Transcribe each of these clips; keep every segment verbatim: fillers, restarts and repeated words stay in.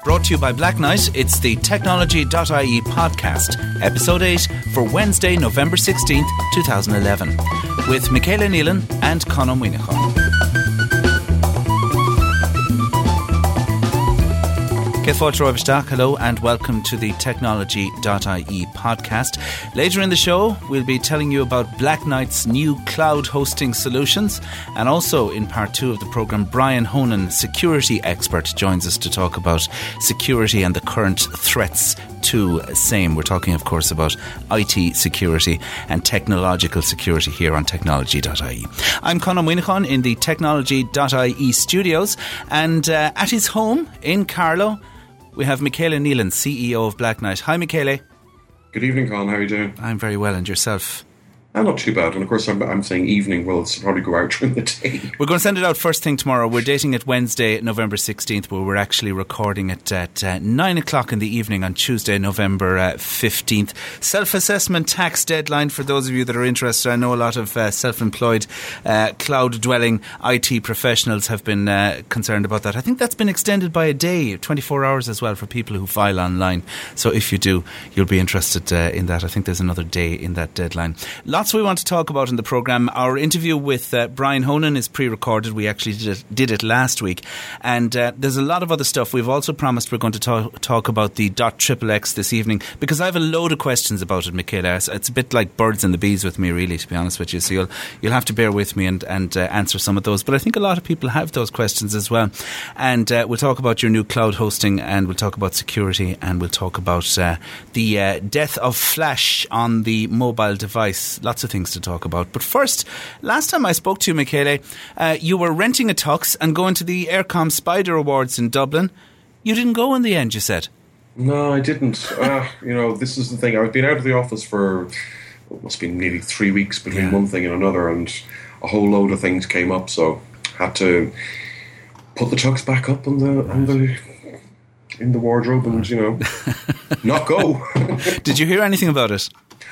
Brought to you by Black Knight, it's the Technology dot I E podcast, episode eight for Wednesday, November sixteenth, twenty eleven, with Michaela Nealon and Conor Winnicott. Hello and welcome to the Technology dot I E podcast. Later in the show, we'll be telling you about Black Knight's new cloud hosting solutions, and also in part two of the programme, Brian Honan, security expert, joins us to talk about security and the current threats to same. We're talking, of course, about I T security and technological security here on Technology dot I E. I'm Conor Winnicott in the Technology dot I E studios, and uh, at his home in Carlow, we have Michaela Nealon, C E O of Black Knight. Hi, Michaela. Good evening, Colin. How are you doing? I'm very well, and yourself? I'm not too bad. And of course, I'm, I'm saying evening. Well, it's probably go out during the day. We're going to send it out first thing tomorrow. We're dating it Wednesday, November sixteenth, but we're actually recording it at uh, nine o'clock in the evening on Tuesday, November uh, fifteenth. Self-assessment tax deadline for those of you that are interested. I know a lot of uh, self-employed, uh, cloud-dwelling I T professionals have been uh, concerned about that. I think that's been extended by a day, twenty-four hours as well, for people who file online. So if you do, you'll be interested uh, in that. I think there's another day in that deadline. Lots we want to talk about in the programme. Our interview with uh, Brian Honan is pre-recorded. We actually did it, did it last week, and uh, there's a lot of other stuff. We've also promised we're going to talk, talk about the .xxx this evening, because I have a load of questions about it, Michaela. It's, it's a bit like birds and the bees with me, really, to be honest with you, so you'll, you'll have to bear with me and, and uh, answer some of those, but I think a lot of people have those questions as well. And uh, we'll talk about your new cloud hosting, and we'll talk about security, and we'll talk about uh, the uh, death of Flash on the mobile device. Lots of things to talk about. But first, last time I spoke to you, Michaela, uh, you were renting a tux and going to the Aircom Spider Awards in Dublin. You didn't go in the end, you said. No, I didn't. uh, you know, this is the thing. I've been out of the office for, it must have been nearly three weeks between yeah. one thing and another, and a whole load of things came up, so had to put the tux back up on the, on the in the wardrobe and, you know, not go. Did you hear anything about it?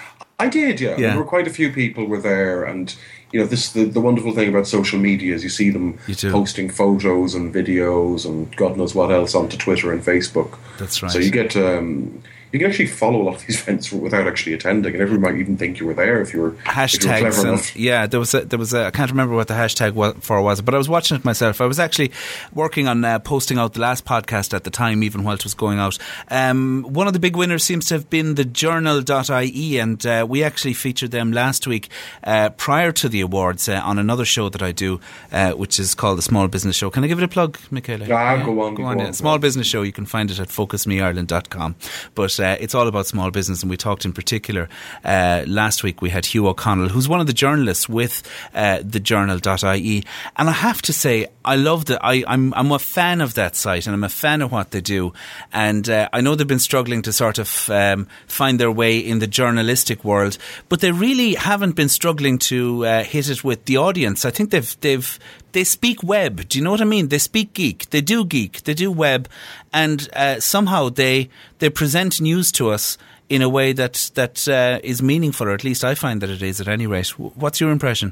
I did, yeah. yeah. There were quite a few people were there, and you know, this the, the wonderful thing about social media is you see them you posting photos and videos and God knows what else onto Twitter and Facebook. That's right. So you get um, you can actually follow a lot of these events without actually attending, and everyone might even think you were there if you were, hashtags if you were clever and, enough. Yeah, there was a, there was a, I can't remember what the hashtag was, for was, but I was watching it myself. I was actually working on uh, posting out the last podcast at the time, even while it was going out. Um, one of the big winners seems to have been the journal dot I E, and uh, we actually featured them last week uh, prior to the awards uh, on another show that I do, uh, which is called the Small Business Show. Can I give it a plug, Michaela? Ah, yeah, go on. Go, go on. on Yeah. Small Business Show, you can find it at focus me ireland dot com. But uh, it's all about small business, and we talked in particular uh, last week. We had Hugh O'Connell, who's one of the journalists with uh, the journal dot I E, and I have to say I love that. I, I'm, I'm a fan of that site, and I'm a fan of what they do, and uh, I know they've been struggling to sort of um, find their way in the journalistic world, but they really haven't been struggling to uh, hit it with the audience. I think they've they've they speak web. Do you know what I mean? They speak geek. They do geek. They do web, and uh, somehow they they present news to us in a way that that uh, is meaningful, or at least I find that it is at any rate. What's your impression?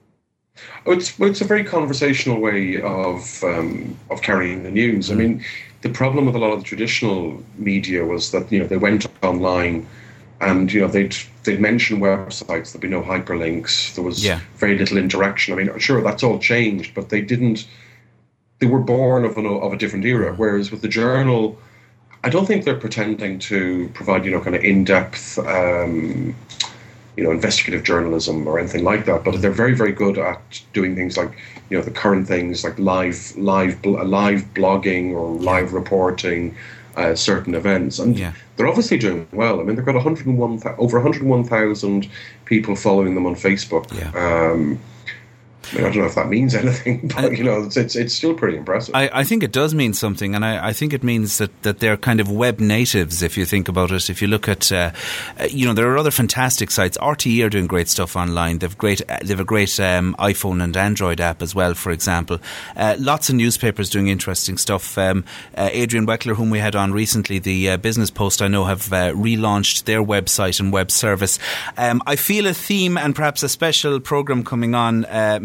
Oh, it's it's a very conversational way of um, of carrying the news. Mm. I mean, the problem with a lot of the traditional media was that, you know, they went online and, you know, they'd they'd mention websites, there'd be no hyperlinks, there was yeah. very little interaction. I mean, sure, that's all changed, but they didn't. They were born of an of a different era. Whereas with the journal, I don't think they're pretending to provide, you know, kind of in-depth, um, you know, investigative journalism or anything like that. But they're very, very good at doing things like, you know, the current things like live, live, live blogging or live reporting uh, certain events, and yeah. they're obviously doing well. I mean, they've got one hundred one, over one hundred one thousand people following them on Facebook. Yeah. Um, I, mean, I don't know if that means anything, but, you know, it's it's, it's still pretty impressive. I, I think it does mean something, and I, I think it means that, that they're kind of web natives, if you think about it. If you look at, uh, you know, there are other fantastic sites. R T E are doing great stuff online. They've great, they've a great um, iPhone and Android app as well, for example. Uh, lots of newspapers doing interesting stuff. Um, uh, Adrian Weckler, whom we had on recently, the uh, Business Post, I know, have uh, relaunched their website and web service. Um, I feel a theme and perhaps a special programme coming on, uh,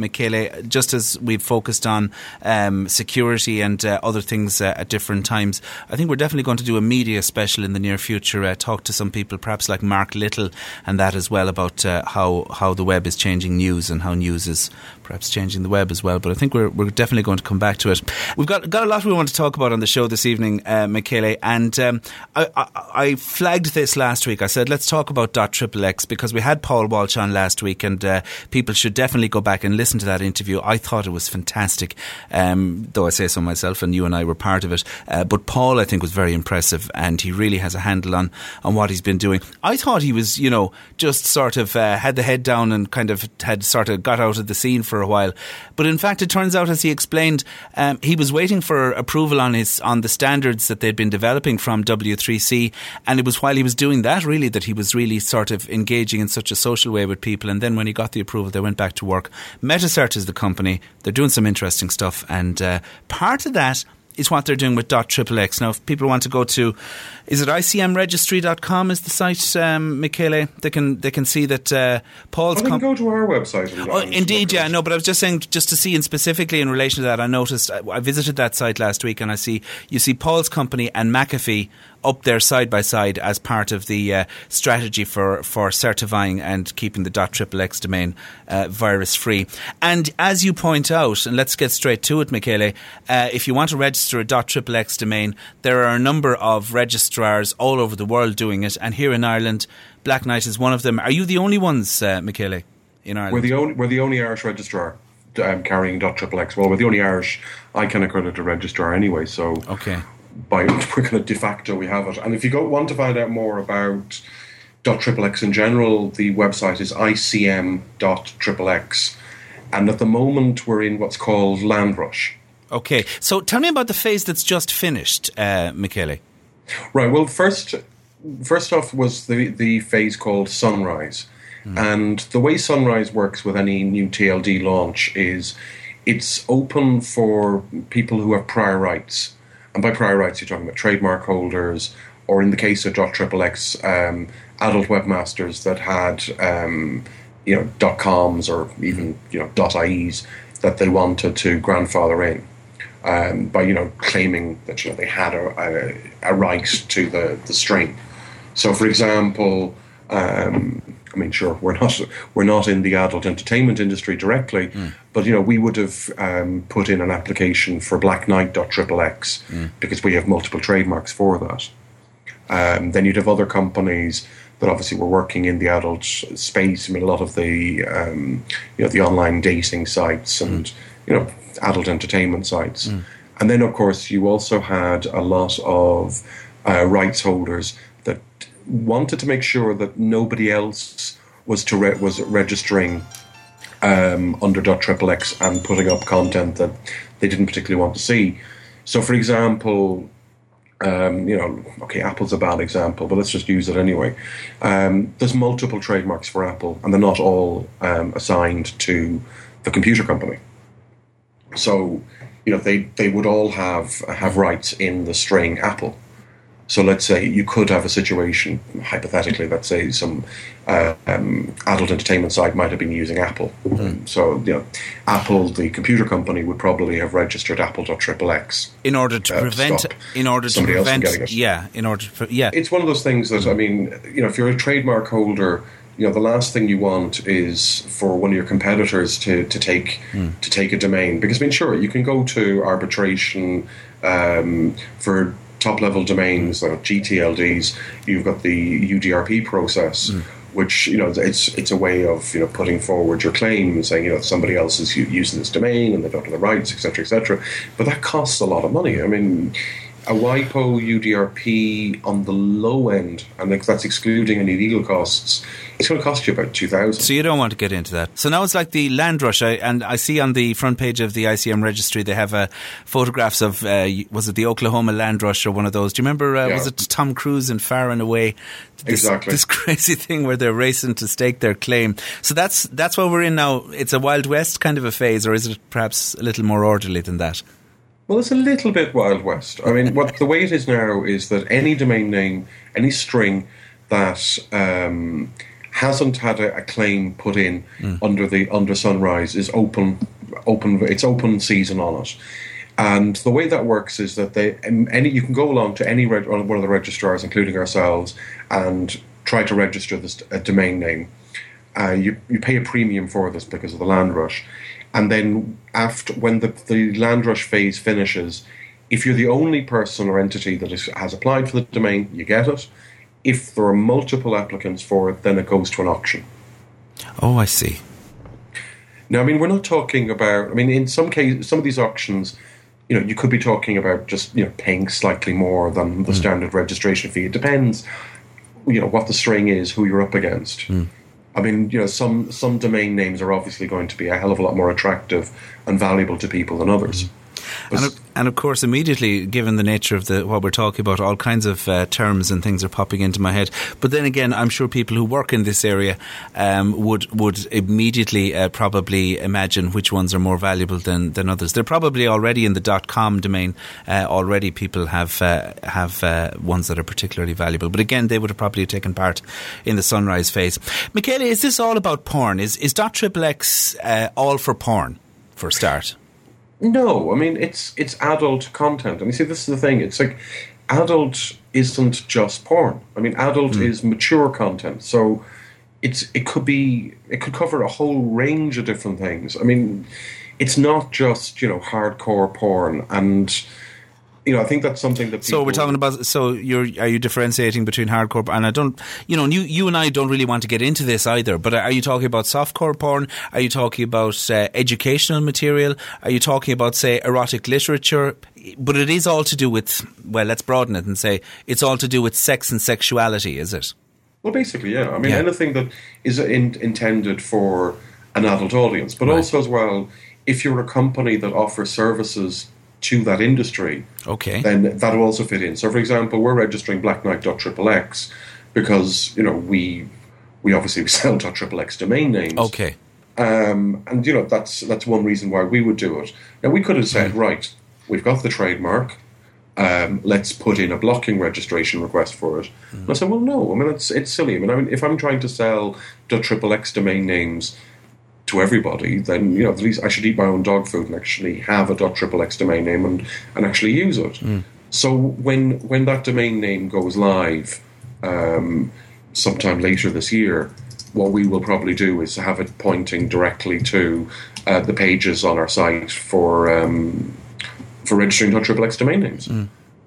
Michele, just as we've focused on um, security and uh, other things uh, at different times, I think we're definitely going to do a media special in the near future, uh, talk to some people, perhaps like Mark Little and that as well, about uh, how, how the web is changing news and how news is perhaps changing the web as well. But I think we're we're definitely going to come back to it. We've got got a lot we want to talk about on the show this evening, uh, Michele, and um, I, I, I flagged this last week. I said let's talk about Dot Triple X because we had Paul Walsh on last week, and uh, people should definitely go back and listen to that interview. I thought it was fantastic, um, though I say so myself, and you and I were part of it. Uh, but Paul, I think, was very impressive, and he really has a handle on on what he's been doing. I thought he was, you know, just sort of uh, had the head down and kind of had sort of got out of the scene for a while. But in fact, it turns out, as he explained, um, he was waiting for approval on his on the standards that they'd been developing from W three C, and it was while he was doing that really that he was really sort of engaging in such a social way with people. And then when he got the approval, they went back to work. Metacert is the company. They're doing some interesting stuff, and uh, part of that is what they're doing with Dot Triple X. Now, if people want to go to, is it I C M registry dot com is the site, um, Michele? They can they can see that uh, Paul's... Well, they can com- go to our website. And oh, indeed, yeah, no, but I was just saying, just to see, and specifically in relation to that, I noticed, I, I visited that site last week, and I see, you see Paul's company and McAfee up there side by side as part of the uh, strategy for, for certifying and keeping the .xxx domain uh, virus free. And as you point out, and let's get straight to it, Michele, uh, if you want to register a .xxx domain, there are a number of registrars all over the world doing it, and here in Ireland, Black Knight is one of them. Are you the only ones, uh, Michele, in Ireland? We're the only, we're the only Irish registrar um, carrying .xxx. Well, we're the only Irish I can accredited registrar anyway, so... Okay. By we're going to de facto we have it. And if you go, want to find out more about .xxx in general, the website is I C M dot xxx, and at the moment we're in what's called Land Rush. Okay, so tell me about the phase that's just finished, uh, Michele. Right. Well, first, first off was the the phase called Sunrise, mm. and the way Sunrise works with any new T L D launch is it's open for people who have prior rights. And by prior rights, you're talking about trademark holders, or in the case of .xxx, um, adult webmasters that had, um, you know, .coms or even, you know, .ies that they wanted to grandfather in um, by, you know, claiming that, you know, they had a, a, a right to the, the string. So, for example, um, I mean, sure, we're not we're not in the adult entertainment industry directly, mm. but you know, we would have um, put in an application for Black Knight .xxx mm. because we have multiple trademarks for that. Um, then you'd have other companies that obviously were working in the adult space. I mean, a lot of the um, you know the online dating sites and mm. you know adult entertainment sites, mm. and then of course you also had a lot of uh, rights holders that wanted to make sure that nobody else was to re- was registering um, under .xxx and putting up content that they didn't particularly want to see. So, for example, um, you know, okay, Apple's a bad example, but let's just use it anyway. Um, there's multiple trademarks for Apple, and they're not all um, assigned to the computer company. So, you know, they they would all have have rights in the string Apple. So let's say you could have a situation, hypothetically, let's say some uh, um, adult entertainment site might have been using Apple. Mm. So, you know, Apple, the computer company, would probably have registered Apple.xxx. In order to uh, prevent, to in order to somebody prevent, else from getting it. yeah, in order to, yeah. It's one of those things that, I mean, you know, if you're a trademark holder, you know, the last thing you want is for one of your competitors to, to take mm. to take a domain. Because, I mean, sure, you can go to arbitration um, for top-level domains, like G T L Ds. You've got the U D R P process, mm. which, you know, it's it's a way of, you know, putting forward your claim and saying, you know, somebody else is using this domain and they don't have the rights, et cetera, et cetera. But that costs a lot of money. I mean, a WIPO U D R P on the low end, and that's excluding any legal costs, it's going to cost you about two thousand dollars. So you don't want to get into that. So now it's like the Land Rush, I, and I see on the front page of the I C M registry they have uh, photographs of, uh, was it the Oklahoma Land Rush or one of those? Do you remember, uh, yeah. was it Tom Cruise and Far and Away? This, exactly. This crazy thing where they're racing to stake their claim. So that's that's what we're in now. It's a Wild West kind of a phase, or is it perhaps a little more orderly than that? Well, it's a little bit Wild West. I mean, what the way it is now is that any domain name, any string that um, hasn't had a, a claim put in mm. under the under Sunrise is open, open. It's open season on it. And the way that works is that they any you can go along to any reg, one of the registrars, including ourselves, and try to register this a domain name. Uh, you you pay a premium for this because of the land rush, and then after when the the land rush phase finishes, if you're the only person or entity that is, has applied for the domain, you get it. If there are multiple applicants for it, then it goes to an auction. Oh, I see. Now, I mean, we're not talking about. I mean, in some cases, some of these auctions, you know, you could be talking about just, you know, paying slightly more than the mm. standard registration fee. It depends, you know, what the string is, who you're up against. Mm. I mean, you know, some some domain names are obviously going to be a hell of a lot more attractive and valuable to people than others. Mm. And of, and of course, immediately, given the nature of the what we're talking about, all kinds of uh, terms and things are popping into my head. But then again, I'm sure people who work in this area um, would would immediately uh, probably imagine which ones are more valuable than, than others. They're probably already in the .com domain. Uh, already, people have uh, have uh, ones that are particularly valuable. But again, they would have probably taken part in the Sunrise phase. Michaela, is this all about porn? Is is .xxx uh, all for porn for a start? No, I mean, it's it's adult content. And you see, this is the thing. It's like adult isn't just porn. I mean, adult mm. is mature content. So it's it could be, it could cover a whole range of different things. I mean, it's not just, you know, hardcore porn. And, you know, I think that's something that people... So we're talking about, so you're, are you differentiating between hardcore, and I don't, you know, you, you and I don't really want to get into this either, but are you talking about softcore porn? Are you talking about uh, educational material? Are you talking about, say, erotic literature? But it is all to do with, well, let's broaden it and say it's all to do with sex and sexuality, is it? Well, basically, yeah. I mean, yeah. anything that is in, intended for an adult audience, but right. also as well, if you're a company that offers services to that industry, okay, then that will also fit in. So, for example, we're registering Black Knight dot triple X because, you know, we we obviously sell .xxx domain names. Okay. Um, and, you know, that's that's one reason why we would do it. Now, we could have said, mm. right, we've got the trademark, um, let's put in a blocking registration request for it. Mm. And I said, well, no, I mean, it's it's silly. I mean, I mean, if I'm trying to sell .xxx domain names to everybody, then, you know, at least I should eat my own dog food and actually have a .xxx domain name and, and actually use it. Mm. So when when that domain name goes live um, sometime later this year, what we will probably do is have it pointing directly to uh, the pages on our site for um, for registering .xxx domain names. Mm.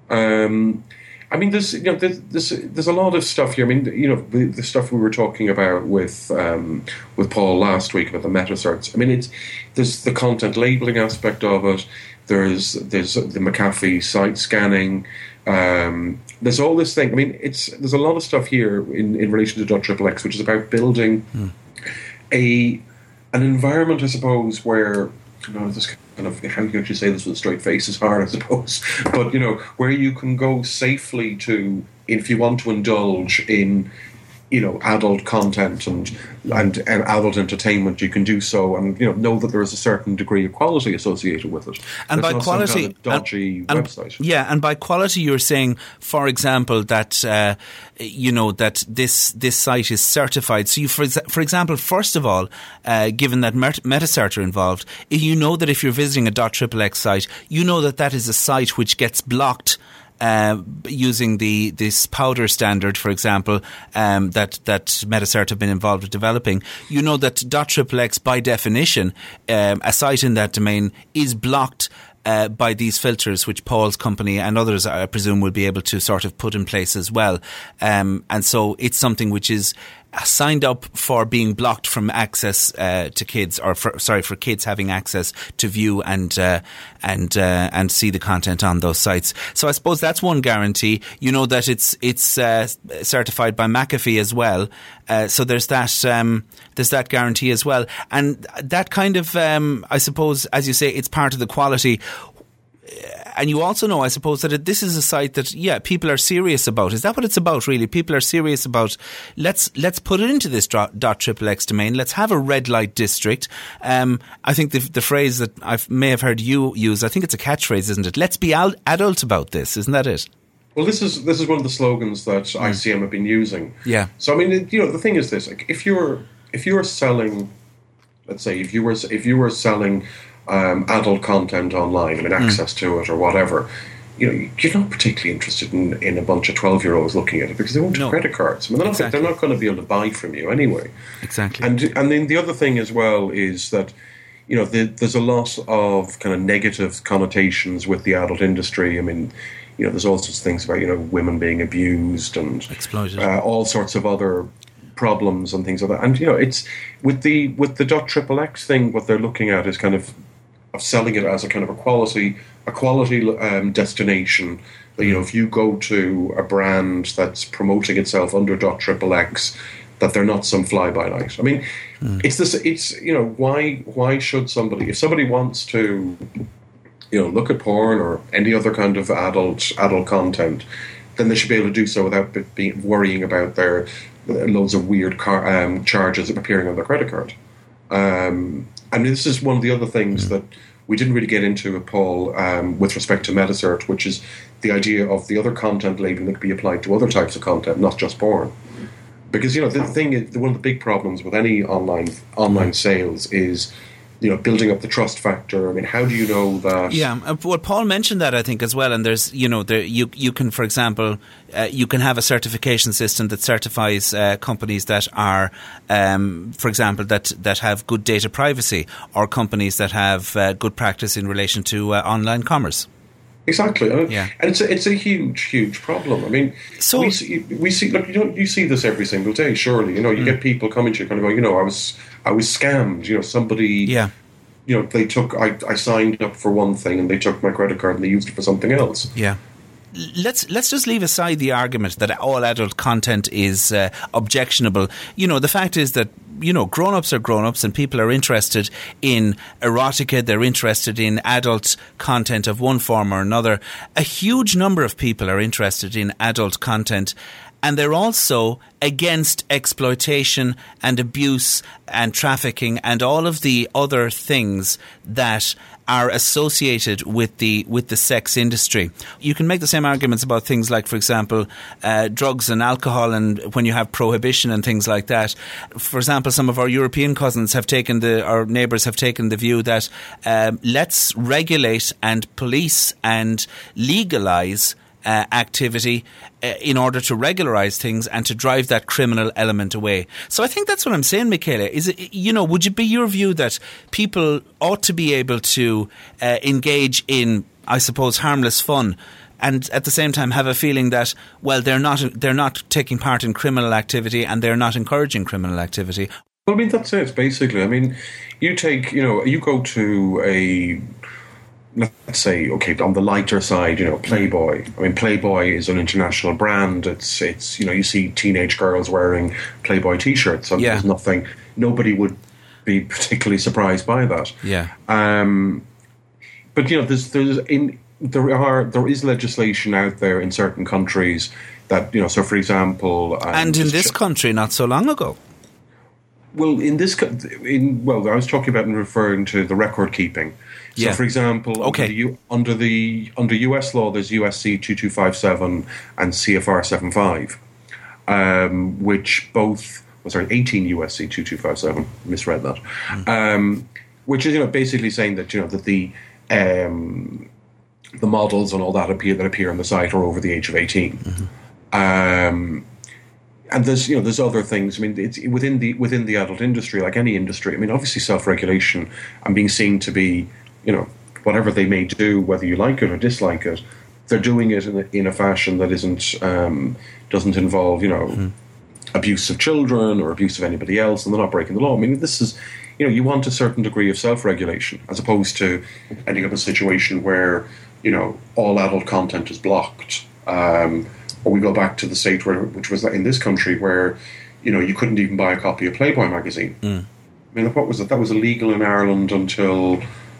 Um, I mean, there's you know there's, there's there's a lot of stuff here. I mean, you know, the, the stuff we were talking about with um, with Paul last week about the meta certs. I mean, it's there's the content labeling aspect of it. There's there's the McAfee site scanning. Um, there's all this thing. I mean, it's there's a lot of stuff here in, in relation to .xxx, which is about building hmm. a an environment, I suppose, where you know this kind of how you actually say this with a straight face is hard, I suppose, but you know where you can go safely to if you want to indulge in you know adult content and and, and adult entertainment, you can do so, and you know know that there is a certain degree of quality associated with it. And, and by quality, some kind of dodgy and, and, website. Yeah, and by quality, you're saying, for example, that uh, you know that this this site is certified. So, you, for for example, first of all, uh, given that MetaCert are involved, you know that if you're visiting a .xxx site, you know that that is a site which gets blocked. Uh, using the this powder standard, for example, um, that that MetaCert have been involved with developing, you know that .xxx by definition, um, a site in that domain is blocked uh, by these filters, which Paul's company and others, I presume, will be able to sort of put in place as well. Um, and so it's something which is signed up for being blocked from access uh, to kids, or for, sorry, for kids having access to view and uh, and uh, and see the content on those sites. So I suppose that's one guarantee. You know that it's it's uh, certified by McAfee as well. Uh, so there's that um, there's that guarantee as well, and that kind of um, I suppose, as you say, it's part of the quality. And you also know, I suppose, that this is a site that, yeah, people are serious about. Is that what it's about, really? People are serious about, let's let's put it into this .xxx domain. Let's have a red light district. Um, I think the, the phrase that I may have heard you use, I think it's a catchphrase, isn't it? Let's be adult about this. Isn't that it? Well, this is this is one of the slogans that mm. I C M have been using. Yeah. So I mean, you know, the thing is this: like, if you're if you're selling, let's say, if you were if you were selling um, adult content online, I mean, access mm. to it or whatever, you know, you're not particularly interested in, in a bunch of twelve-year-olds looking at it because they won't have no. credit cards. I mean, they're, exactly. not, they're not going to be able to buy from you anyway. Exactly. And and then the other thing as well is that, you know, the, there's a lot of kind of negative connotations with the adult industry. I mean, you know, there's all sorts of things about, you know, women being abused and uh, all sorts of other problems and things like that. And, you know, it's with the with the .triple X thing, what they're looking at is kind of of selling it as a kind of a quality a quality um, destination. That, you know, if you go to a brand that's promoting itself under .triple X, that they're not some fly by night. I mean, mm. it's this. It's you know, why why should somebody, if somebody wants to, you know, look at porn or any other kind of adult adult content, then they should be able to do so without be, worrying about their loads of weird car, um, charges appearing on their credit card. Um, and this is one of the other things mm. that we didn't really get into with Paul um, with respect to MetaCert, which is the idea of the other content labeling that could be applied to other types of content, not just porn. Because, you know, the thing is, one of the big problems with any online online sales is, you know, building up the trust factor. I mean, how do you know that? Yeah, well, Paul mentioned that, I think, as well. And there's, you know, there, you you can, for example, uh, you can have a certification system that certifies uh, companies that are, um, for example, that, that have good data privacy, or companies that have uh, good practice in relation to uh, online commerce. Exactly, and, yeah. and it's a, it's a huge, huge problem. I mean, so, we see, we see, look, you know, you see this every single day. Surely, you know, you mm. get people coming to you, kind of going, you know, I was, I was scammed. You know, somebody, yeah. you know, they took, I, I signed up for one thing and they took my credit card and they used it for something else. Yeah. Let's let's just leave aside the argument that all adult content is uh, objectionable. You know, the fact is that, you know, grown-ups are grown-ups and people are interested in erotica, they're interested in adult content of one form or another. A huge number of people are interested in adult content, and they're also against exploitation and abuse and trafficking and all of the other things that are associated with the with the sex industry. You can make the same arguments about things like, for example, uh, drugs and alcohol, and when you have prohibition and things like that. For example, some of our European cousins have taken the, our neighbours have taken the view that um, let's regulate and police and legalise Uh, activity uh, in order to regularise things and to drive that criminal element away. So I think that's what I'm saying, Michaela. Is it, you know, would it be your view that people ought to be able to uh, engage in, I suppose, harmless fun, and at the same time have a feeling that, well, they're not they're not taking part in criminal activity and they're not encouraging criminal activity? Well, I mean, that's it, basically. I mean, you take, you know, you go to a, let's say, okay, on the lighter side, you know, Playboy. I mean, Playboy is an international brand. It's, it's you know, you see teenage girls wearing Playboy T-shirts, and yeah. there's nothing, nobody would be particularly surprised by that. Yeah. Um, but, you know, there's, there's, in, there are, there is legislation out there in certain countries that, you know, so for example... Um, and in this ch- country not so long ago. Well, in this, in well, I was talking about and referring to the record keeping. So, yeah. for example, okay. under, the U, under the under U S law, there's U S C twenty-two fifty-seven and C F R seventy-five, um, which both, oh, sorry, eighteen U S C twenty-two fifty-seven, misread that, mm. um, which is, you know, basically saying that, you know, that the um, the models and all that appear that appear on the site are over the age of eighteen. Mm-hmm. Um, And there's, you know, there's other things. I mean, it's within the within the adult industry, like any industry. I mean, obviously, self-regulation and being seen to be, you know, whatever they may do, whether you like it or dislike it, they're doing it in a, in a fashion that isn't um, doesn't involve, you know, mm. abuse of children or abuse of anybody else, and they're not breaking the law. I mean, this is, you know, you want a certain degree of self-regulation as opposed to ending up in a situation where, you know, all adult content is blocked. Um, Or we go back to the state where, which was in this country, where, you know, you couldn't even buy a copy of Playboy magazine. Mm. I mean, what was it? That was illegal in Ireland until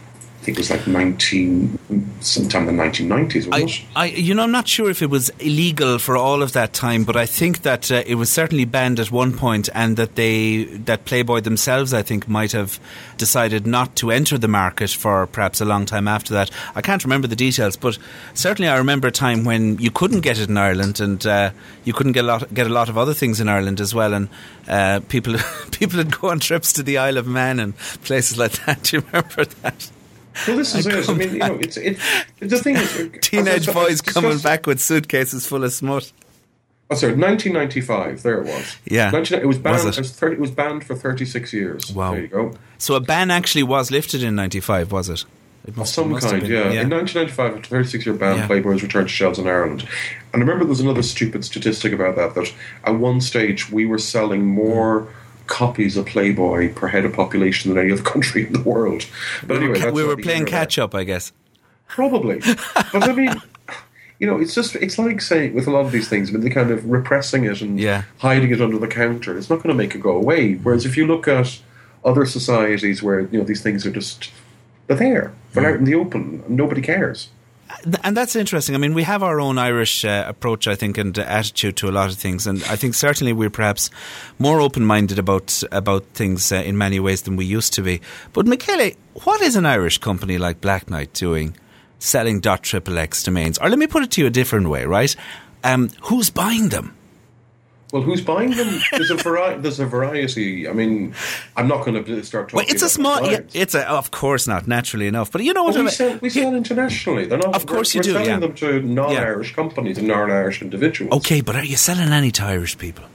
I think it was like nineteen, sometime in the nineteen nineties, wasn't I, it? I, you know, I'm not sure if it was illegal for all of that time, but I think that uh, it was certainly banned at one point, and that they, that Playboy themselves, I think, might have decided not to enter the market for perhaps a long time after that. I can't remember the details, but certainly I remember a time when you couldn't get it in Ireland, and uh, you couldn't get a lot, get a lot of other things in Ireland as well, and uh, people people would go on trips to the Isle of Man and places like that. Do you remember that? Well, this is it. I mean, you know, it's it. The thing is, teenage boys coming back with suitcases full of smut. Oh, sorry, nineteen ninety-five. There it was. Yeah, nineteen, it was banned. Was it? It, was thirty, it was banned for thirty-six years. Wow. There you go. So a ban actually was lifted in ninety-five, was it? It Of some must have kind, been, yeah. yeah. In nineteen ninety-five, a thirty-six-year ban, Yeah. Playboy was returned to shelves in Ireland. And I remember there was another stupid statistic about that, that at one stage we were selling more copies of Playboy per head of population than any other country in the world. But anyway, that's we were not the playing internet. catch up, I guess. Probably. But I mean, you know, it's just, it's like saying with a lot of these things, I mean, they kind of repressing it and Yeah. hiding it under the counter. It's not going to make it go away. Whereas if you look at other societies where, you know, these things are just, they're there. They're out in the open. And nobody cares. And that's interesting. I mean, we have our own Irish uh, approach, I think, and uh, attitude to a lot of things. And I think certainly we're perhaps more open-minded about about things uh, in many ways than we used to be. But Michele, what is an Irish company like Black Knight doing, selling .xxx domains? Or let me put it to you a different way, right? Um, who's buying them? Well, who's buying them? There's a variety. There's a variety. I mean, I'm not going to start talking. Well, it's a about small. the Yeah, clients. it's a. Of course not. Naturally enough, but you know what? Well, I we mean? sell, we sell internationally. They're not. Of course we're, you do, We're selling yeah. them to non-Irish companies and non-Irish individuals. Okay, but are you selling any to Irish people?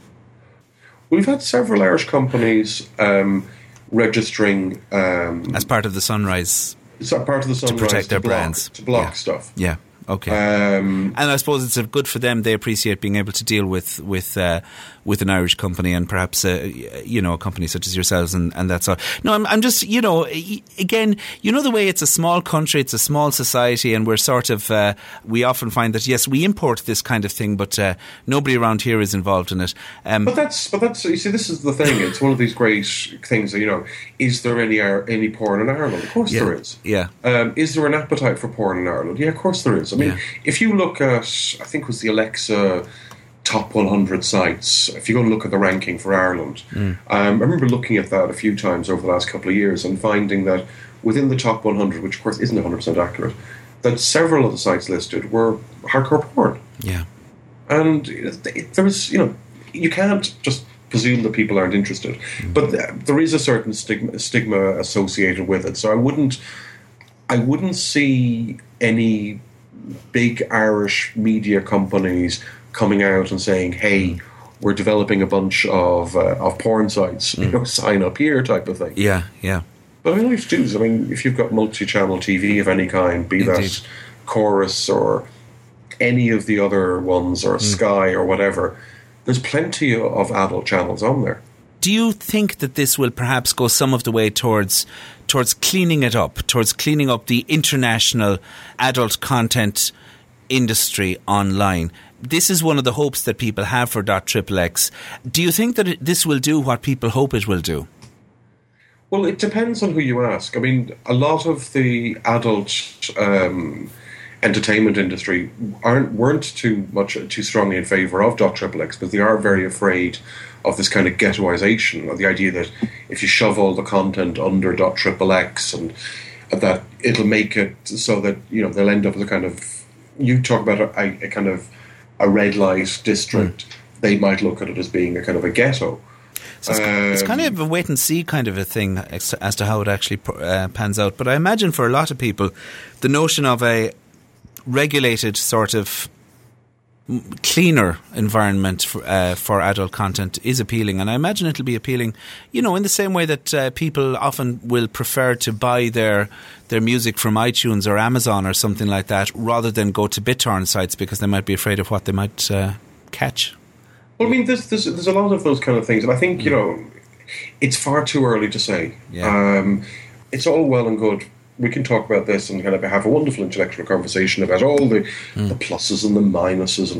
We've had several Irish companies um, registering um, As part of the Sunrise, it's a part of the Sunrise protect their block, brands. to block Yeah. stuff. yeah. Okay. Um, And I suppose it's a good for them. They appreciate being able to deal with with uh, with an Irish company, and perhaps uh, you know, a company such as yourselves, and, and that's all. No, I'm, I'm just, you know, again, you know, the way it's a small country, it's a small society, and we're sort of uh, we often find that yes, we import this kind of thing, but uh, nobody around here is involved in it. Um, But that's, but that's. You see, this is the thing. It's one of these great things. That, you know, is there any Ar- any porn in Ireland? Of course yeah, there is. Yeah. Um, is there an appetite for porn in Ireland? Yeah, of course there is. I mean, Yeah. if you look at, I think it was the Alexa top one hundred sites. If you go and look at the ranking for Ireland, Mm. um, I remember looking at that a few times over the last couple of years and finding that within the top one hundred, which of course isn't one hundred percent accurate, that several of the sites listed were hardcore porn. Yeah. And it, it, there was, you know, you can't just presume that people aren't interested. But th- there is a certain stigma, stigma associated with it. So I wouldn't, I wouldn't see any big Irish media companies coming out and saying, "Hey, we're developing a bunch of uh, of porn sites. You know, sign up here," type of thing. Yeah. Yeah. But I mean, all you have to do is, I mean, if you've got multi-channel T V of any kind, be Indeed. that Chorus or any of the other ones, or Sky or whatever, there's plenty of adult channels on there. Do you think that this will perhaps go some of the way towards towards cleaning it up, towards cleaning up the international adult content industry online? This is one of the hopes that people have for .xxx. Do you think that it, this will do what people hope it will do? Well, it depends on who you ask. I mean, a lot of the adult um, entertainment industry aren't weren't too much too strongly in favour of .xxx, because they are very afraid of this kind of ghettoisation, of the idea that if you shove all the content under .xxx and that it'll make it so that, you know, they'll end up with a kind of, you talk about a, a kind of a red light district, mm. they might look at it as being a kind of a ghetto. So it's, um, it's kind of a wait and see kind of a thing as, as to how it actually uh, pans out. But I imagine for a lot of people, the notion of a regulated sort of cleaner environment for, uh, for adult content is appealing, and I imagine it'll be appealing, you know, in the same way that uh, people often will prefer to buy their their music from iTunes or Amazon or something like that, rather than go to BitTorrent sites because they might be afraid of what they might uh, catch. Well, I mean, there's, there's there's a lot of those kind of things, and I think, you know, it's far too early to say. Yeah. Um, it's all well and good. We can talk about this and kind of have a wonderful intellectual conversation about all the, mm. the pluses and the minuses and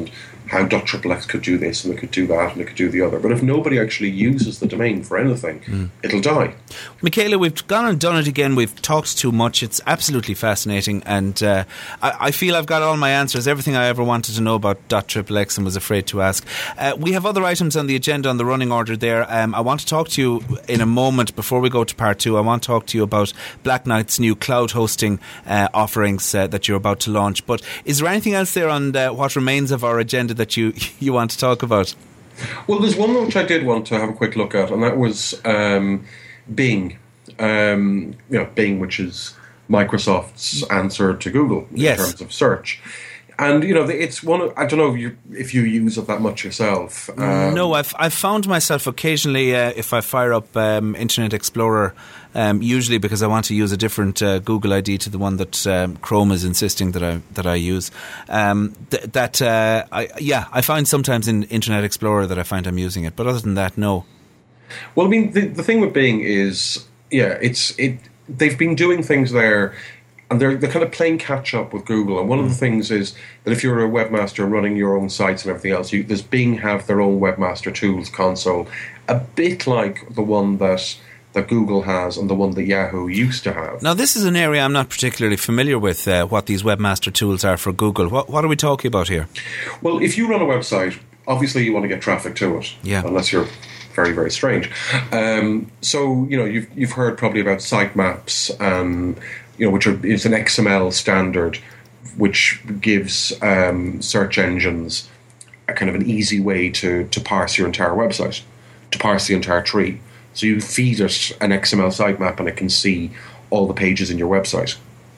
how .X X X could do this and it could do that and it could do the other. But if nobody actually uses the domain for anything, mm. it'll die. Michaela, we've gone and done it again. We've talked too much. It's absolutely fascinating, and uh, I, I feel I've got all my answers, everything I ever wanted to know about .X X X and was afraid to ask. Uh, we have other items on the agenda on the running order there. Um, I want to talk to you in a moment. Before we go to part two, I want to talk to you about Black Knight's new cloud hosting uh, offerings uh, that you're about to launch. But is there anything else there on uh, what remains of our agenda that you, you want to talk about? Well, there's one which I did want to have a quick look at, and that was um, Bing. Um, you know, Bing, which is Microsoft's answer to Google in yes. terms of search. And, you know, it's one of, I don't know if you, if you use it that much yourself. Um, no, I've, I've found myself occasionally, uh, if I fire up um, Internet Explorer, um, usually because I want to use a different uh, Google I D to the one that um, Chrome is insisting that I that I use. Um, th- that, uh, I, yeah, I find sometimes in Internet Explorer that I find I'm using it. But other than that, no. Well, I mean, the, the thing with Bing is, yeah, it's it. They've been doing things there, and they're they're kind of playing catch up with Google. And one of the things is that if you're a webmaster running your own sites and everything else, you, does Bing have their own webmaster tools console, a bit like the one that that Google has and the one that Yahoo used to have. Now, this is an area I'm not particularly familiar with. Uh, what these webmaster tools are for Google. What what are we talking about here? Well, if you run a website, obviously you want to get traffic to it. Yeah. Unless you're very, very strange. Um, so, you know, you've you've heard probably about sitemaps, um, you know, which are it's an X M L standard which gives um, search engines a kind of an easy way to, to parse your entire website, to parse the entire tree. So you feed it an X M L sitemap and it can see all the pages in your website.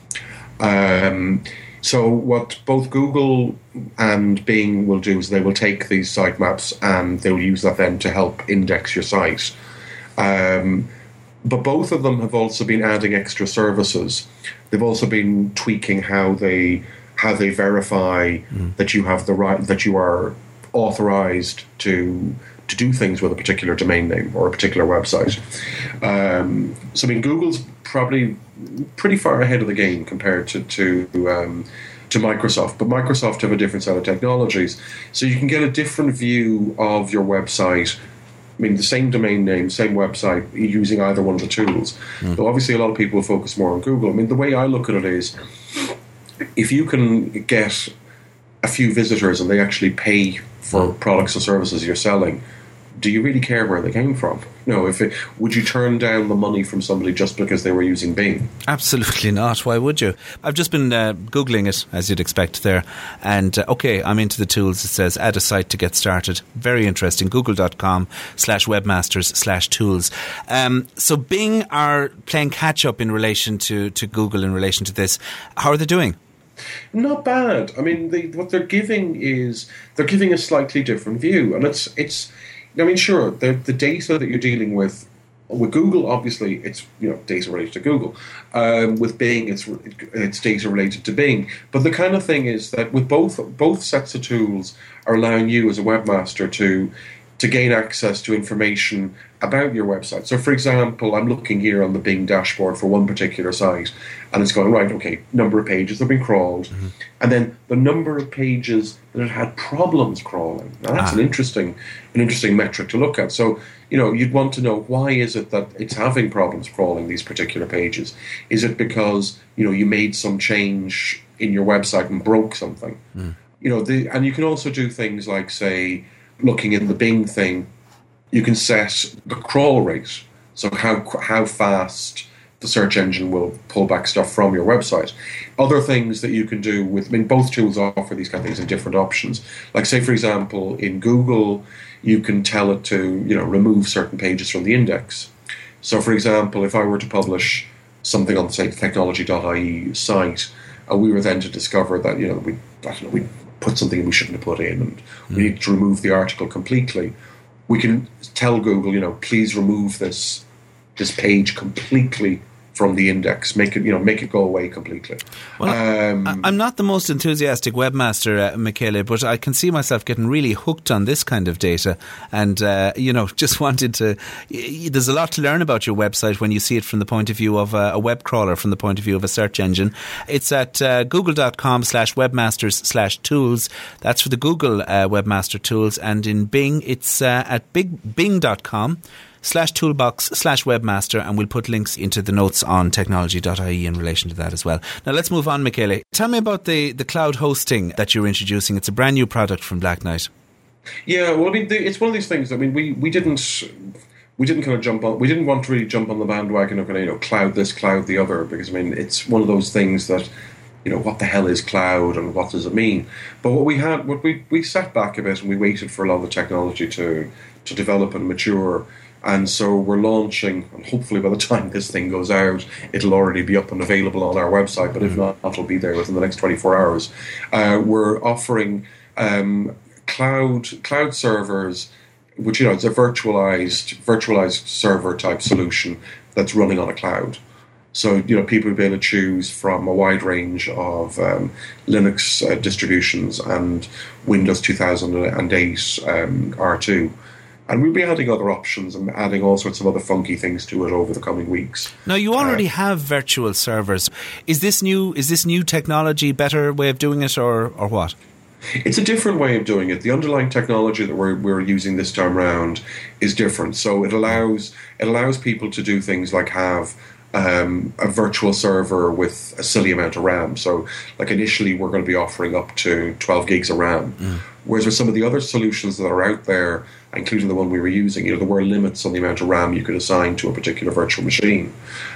Um, so what both Google and Bing will do is they will take these sitemaps and they'll use that then to help index your site. Um, but both of them have also been adding extra services. They've also been tweaking how they how they verify mm. that you have the right that you are authorized to to do things with a particular domain name or a particular website. Um, so I mean, Google's probably pretty far ahead of the game compared to to, um, to Microsoft, but Microsoft have a different set of technologies, so you can get a different view of your website. I mean, the same domain name, same website, using either one of the tools. Mm. But obviously, a lot of people focus more on Google. I mean, the way I look at it is, if you can get a few visitors and they actually pay for products or services you're selling, do you really care where they came from? No, if it, would you turn down the money from somebody just because they were using Bing? Absolutely not. Why would you? I've just been uh, Googling it, as you'd expect there. And, uh, okay, I'm into the tools. It says, add a site to get started. Very interesting. Google.com slash webmasters slash tools. Um, so Bing are playing catch-up in relation to, to Google in relation to this. How are they doing? Not bad. I mean, they, what they're giving is, they're giving a slightly different view. And it's... it's I mean, sure, the, the data that you're dealing with, with Google, obviously, it's you know data related to Google. Um, with Bing, it's it's data related to Bing. But the kind of thing is that with both both sets of tools are allowing you as a webmaster to to gain access to information about your website. So, for example, I'm looking here on the Bing dashboard for one particular site, and it's going, right, okay, number of pages have been crawled, mm-hmm. and then the number of pages that it had problems crawling. Now, that's ah. an interesting an interesting metric to look at. So, you know, you'd want to know, why is it that it's having problems crawling these particular pages? Is it because, you know, you made some change in your website and broke something? Mm. You know, the, and you can also do things like, say, looking in the Bing thing, you can set the crawl rate, so how how fast the search engine will pull back stuff from your website. Other things that you can do with, I mean, both tools offer these kind of things in different options. Like, say, for example, in Google, you can tell it to, you know, remove certain pages from the index. So, for example, if I were to publish something on, say, the technology dot I E site, and we were then to discover that, you know, we, I don't know, we put something we shouldn't have put in, and mm. we need to remove the article completely, we can tell Google, you know, please remove this this page completely from the index, make it you know make it go away completely. Well, um, I'm not the most enthusiastic webmaster, uh, Michele, but I can see myself getting really hooked on this kind of data, and uh, you know, just wanted to. There's a lot to learn about your website when you see it from the point of view of a, a web crawler, from the point of view of a search engine. It's at uh, google.com slash webmasters slash tools. That's for the Google uh, Webmaster Tools, and in Bing, it's uh, at big bing.com. slash toolbox slash webmaster, and we'll put links into the notes on technology dot I E in relation to that as well. Now let's move on, Michele. Tell me about the, the cloud hosting that you're introducing. It's a brand new product from Black Knight. Yeah, well, I mean, it's one of these things. I mean, we, we didn't we didn't kind of jump on. We didn't want to really jump on the bandwagon of kind of, you know, cloud this, cloud the other, because I mean, it's one of those things that, you know, what the hell is cloud and what does it mean? But what we had, what we we sat back a bit and we waited for a lot of the technology to to develop and mature. And so we're launching, and hopefully by the time this thing goes out, it'll already be up and available on our website, but if not, it'll be there within the next twenty-four hours. Uh, we're offering um, cloud cloud servers, which, you know, it's a virtualized virtualized server type solution that's running on a cloud. So, you know, people will be able to choose from a wide range of um, Linux uh, distributions and Windows two thousand eight um, R two. And we'll be adding other options and adding all sorts of other funky things to it over the coming weeks. Now, you already uh, have virtual servers. Is this new? Is this new technology better way of doing it, or, or what? It's a different way of doing it. The underlying technology that we're we're using this time round is different. So it allows it allows people to do things like have um, a virtual server with a silly amount of RAM. So, like initially, we're going to be offering up to twelve gigs of RAM. Mm. Whereas with some of the other solutions that are out there, including the one we were using, you know, there were limits on the amount of RAM you could assign to a particular virtual machine.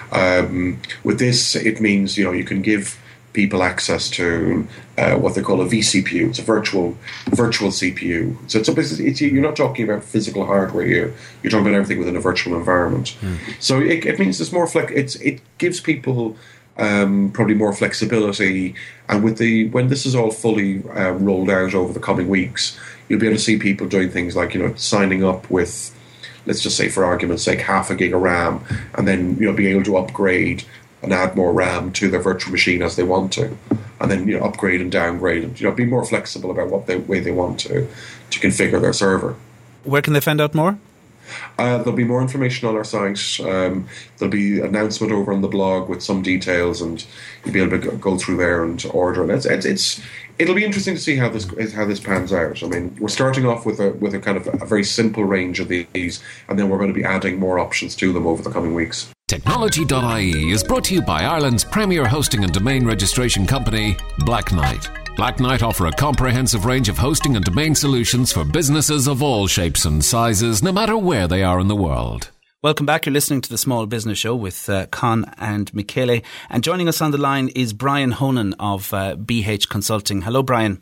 Um, with this, it means, you know, you can give people access to uh, what they call a vCPU. It's a virtual virtual C P U. So it's, it's, it's you're not talking about physical hardware here. You're talking about everything within a virtual environment. Mm. So it, it means it's more flex. It's it gives people Um, probably more flexibility, and with the when this is all fully uh, rolled out over the coming weeks, you'll be able to see people doing things like, you know, signing up with, let's just say for argument's sake, half a gig of RAM, and then, you know, being able to upgrade and add more RAM to their virtual machine as they want to, and then, you know, upgrade and downgrade, and, you know, be more flexible about what they, way they want to to configure their server. Where can they find out more? Uh, there'll be more information on our site. Um, there'll be an announcement over on the blog with some details, and you'll be able to go through there and order. And it's, it's, it's it'll be interesting to see how this how this pans out. I mean, we're starting off with a with a kind of a very simple range of these, and then we're going to be adding more options to them over the coming weeks. technology dot I E is brought to you by Ireland's premier hosting and domain registration company, Black Knight. Black Knight offer a comprehensive range of hosting and domain solutions for businesses of all shapes and sizes, no matter where they are in the world. Welcome back. You're listening to The Small Business Show with uh, Con and Michele. And joining us on the line is Brian Honan of uh, B H Consulting. Hello, Brian.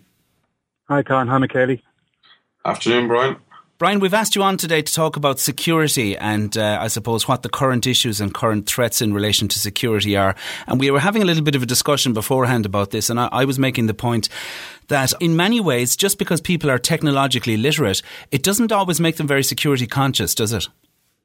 Hi, Con. Hi, Michele. Afternoon, Brian. Brian, we've asked you on today to talk about security and uh, I suppose what the current issues and current threats in relation to security are. And we were having a little bit of a discussion beforehand about this, and I, I was making the point that in many ways, just because people are technologically literate, it doesn't always make them very security conscious, does it?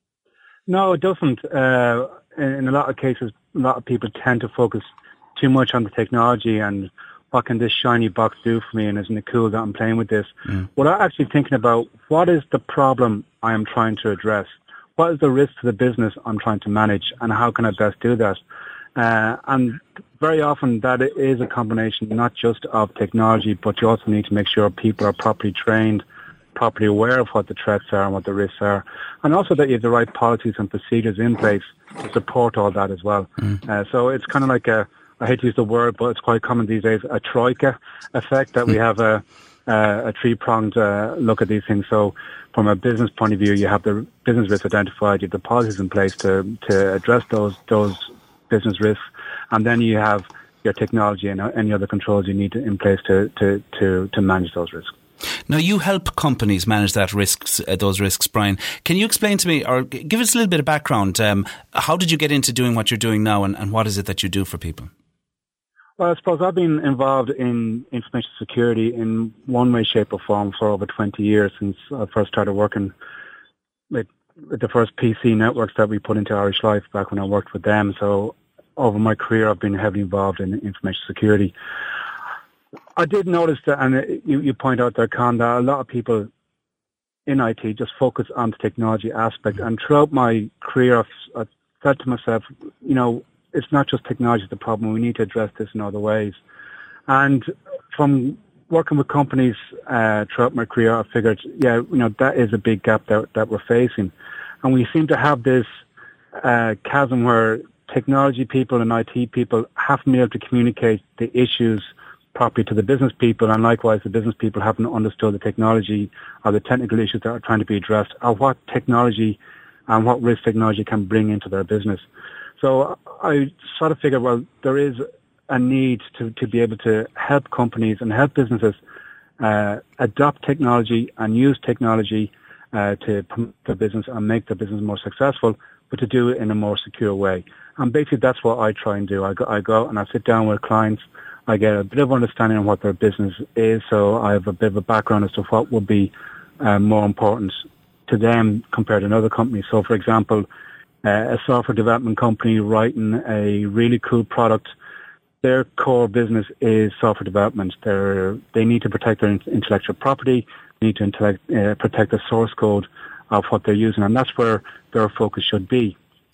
No, it doesn't. Uh, in, in a lot of cases, a lot of people tend to focus too much on the technology and what can this shiny box do for me, and isn't it cool that I'm playing with this? Mm. What I'm actually thinking about, what is the problem I am trying to address? What is the risk to the business I'm trying to manage, and how can I best do that? Uh, and very often that is a combination not just of technology, but you also need to make sure people are properly trained, properly aware of what the threats are and what the risks are, and also that you have the right policies and procedures in place to support all that as well. Mm. Uh, so it's kind of like a, I hate to use the word, but it's quite common these days, a troika effect, that we have a, a, a three-pronged uh, look at these things. So from a business point of view, you have the business risks identified, you have the policies in place to, to address those those business risks, and then you have your technology and any other controls you need in place to, to, to, to manage those risks. Now, you help companies manage that risks, uh, those risks, Brian. Can you explain to me, or give us a little bit of background? Um, how did you get into doing what you're doing now, and, and what is it that you do for people? Well, I suppose I've been involved in information security in one way, shape or form for over twenty years, since I first started working with, with the first P C networks that we put into Irish Life back when I worked with them. So over my career, I've been heavily involved in information security. I did notice that, and you, you point out there, Con, that a lot of people in I T just focus on the technology aspect. And throughout my career, I've, I've said to myself, you know, it's not just technology the problem. We need to address this in other ways. And from working with companies uh, throughout my career, I figured, yeah, you know, that is a big gap that, that we're facing. And we seem to have this uh, chasm where technology people and I T people haven't been able to communicate the issues properly to the business people, and likewise the business people haven't understood the technology or the technical issues that are trying to be addressed, or what technology and what risk technology can bring into their business. So I sort of figured, well, there is a need to, to be able to help companies and help businesses uh, adopt technology and use technology uh, to promote their business and make their business more successful, but to do it in a more secure way. And basically that's what I try and do. I go, I go out and I sit down with clients. I get a bit of understanding of what their business is, so I have a bit of a background as to what would be uh, more important to them compared to another company. So, for example, uh, a software development company writing a really cool product, their core business is software development. They're, they need to protect their intellectual property, they need to intellect, uh, protect the source code of what they're using, and that's where their focus should be.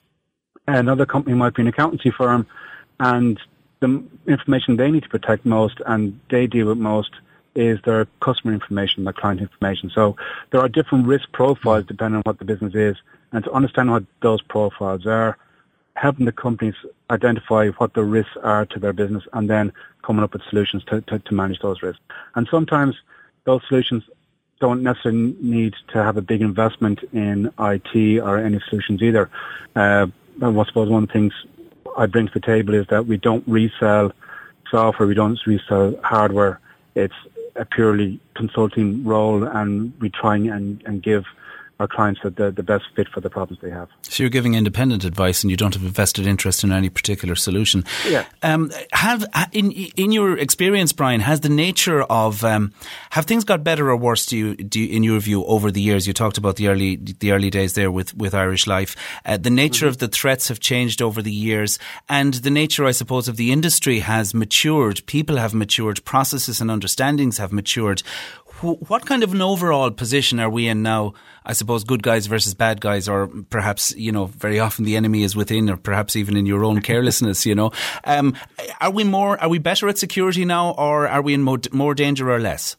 Another company might be an accountancy firm, and the information they need to protect most and they deal with most is their customer information, their client information. So there are different risk profiles depending on what the business is, and to understand what those profiles are, helping the companies identify what the risks are to their business, and then coming up with solutions to, to, to manage those risks. And sometimes those solutions don't necessarily need to have a big investment in I T or any solutions either. Uh, I suppose one of the things I bring to the table is that we don't resell software, we don't resell hardware. It's a purely consulting role, and we try and, and give our clients the, the best fit for the problems they have. So you're giving independent advice and you don't have a vested interest in any particular solution. Yeah. Um, have in in your experience, Brian, has the nature of um, have things got better or worse? Do you, do you, in your view, over the years? You talked about the early the early days there with with Irish Life. Uh, the nature mm-hmm. of the threats have changed over the years, and the nature, I suppose, of the industry has matured. People have matured. Processes and understandings have matured. What kind of an overall position are we in now? I suppose good guys versus bad guys, or perhaps, you know, very often the enemy is within, or perhaps even in your own carelessness, you know. Um, are we more, are we better at security now, or are we in more, more danger or less?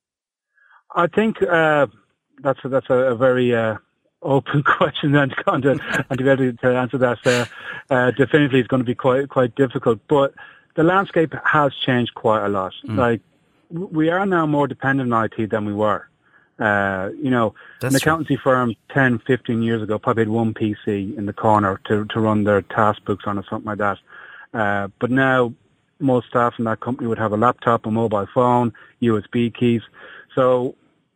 I think uh, that's a, that's a, a very uh, open question, and to, and to be able to answer that uh, uh, definitively is going to be quite quite difficult. But the landscape has changed quite a lot. Mm. Like, we are now more dependent on I T than we were. Uh, you know, That's an accountancy true. firm ten, fifteen years ago probably had one P C in the corner to, to run their task books on or something like that. Uh, but now most staff in that company would have a laptop, a mobile phone, U S B keys. So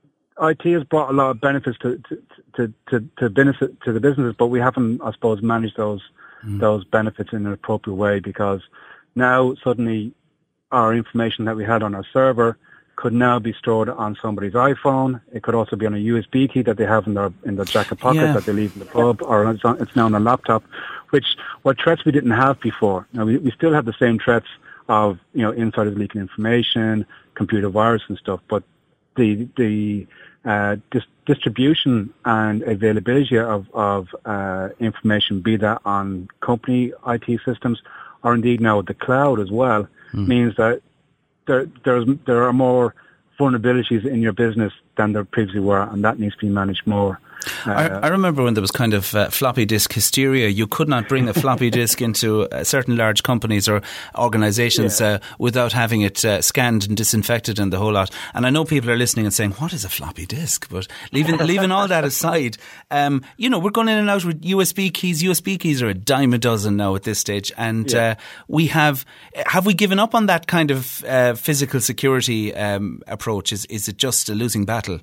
I T has brought a lot of benefits to, to, to, to, to, benefit, to the businesses, but we haven't, I suppose, managed those, mm. those benefits in an appropriate way, because now suddenly our information that we had on our server could now be stored on somebody's iPhone. It could also be on a U S B key that they have in their in their jacket pocket yeah. that they leave in the pub, or it's, on, it's now on a laptop, which were threats we didn't have before. Now, we, we still have the same threats of, you know, insiders leaking information, computer virus and stuff, but the the uh, dis- distribution and availability of, of uh, information, be that on company I T systems or indeed now the cloud as well, Mm. means that there there's there are more vulnerabilities in your business than there previously were, and that needs to be managed more. Uh, I, I remember when there was kind of uh, floppy disk hysteria. You could not bring a floppy disk into uh, certain large companies or organisations yeah. uh, without having it uh, scanned and disinfected and the whole lot. And I know people are listening and saying, what is a floppy disk? But leaving leaving all that aside, um, you know, we're going in and out with U S B keys. U S B keys are a dime a dozen now at this stage. And yeah. uh, we have, have we given up on that kind of uh, physical security um, approach? Is, is it just a losing battle?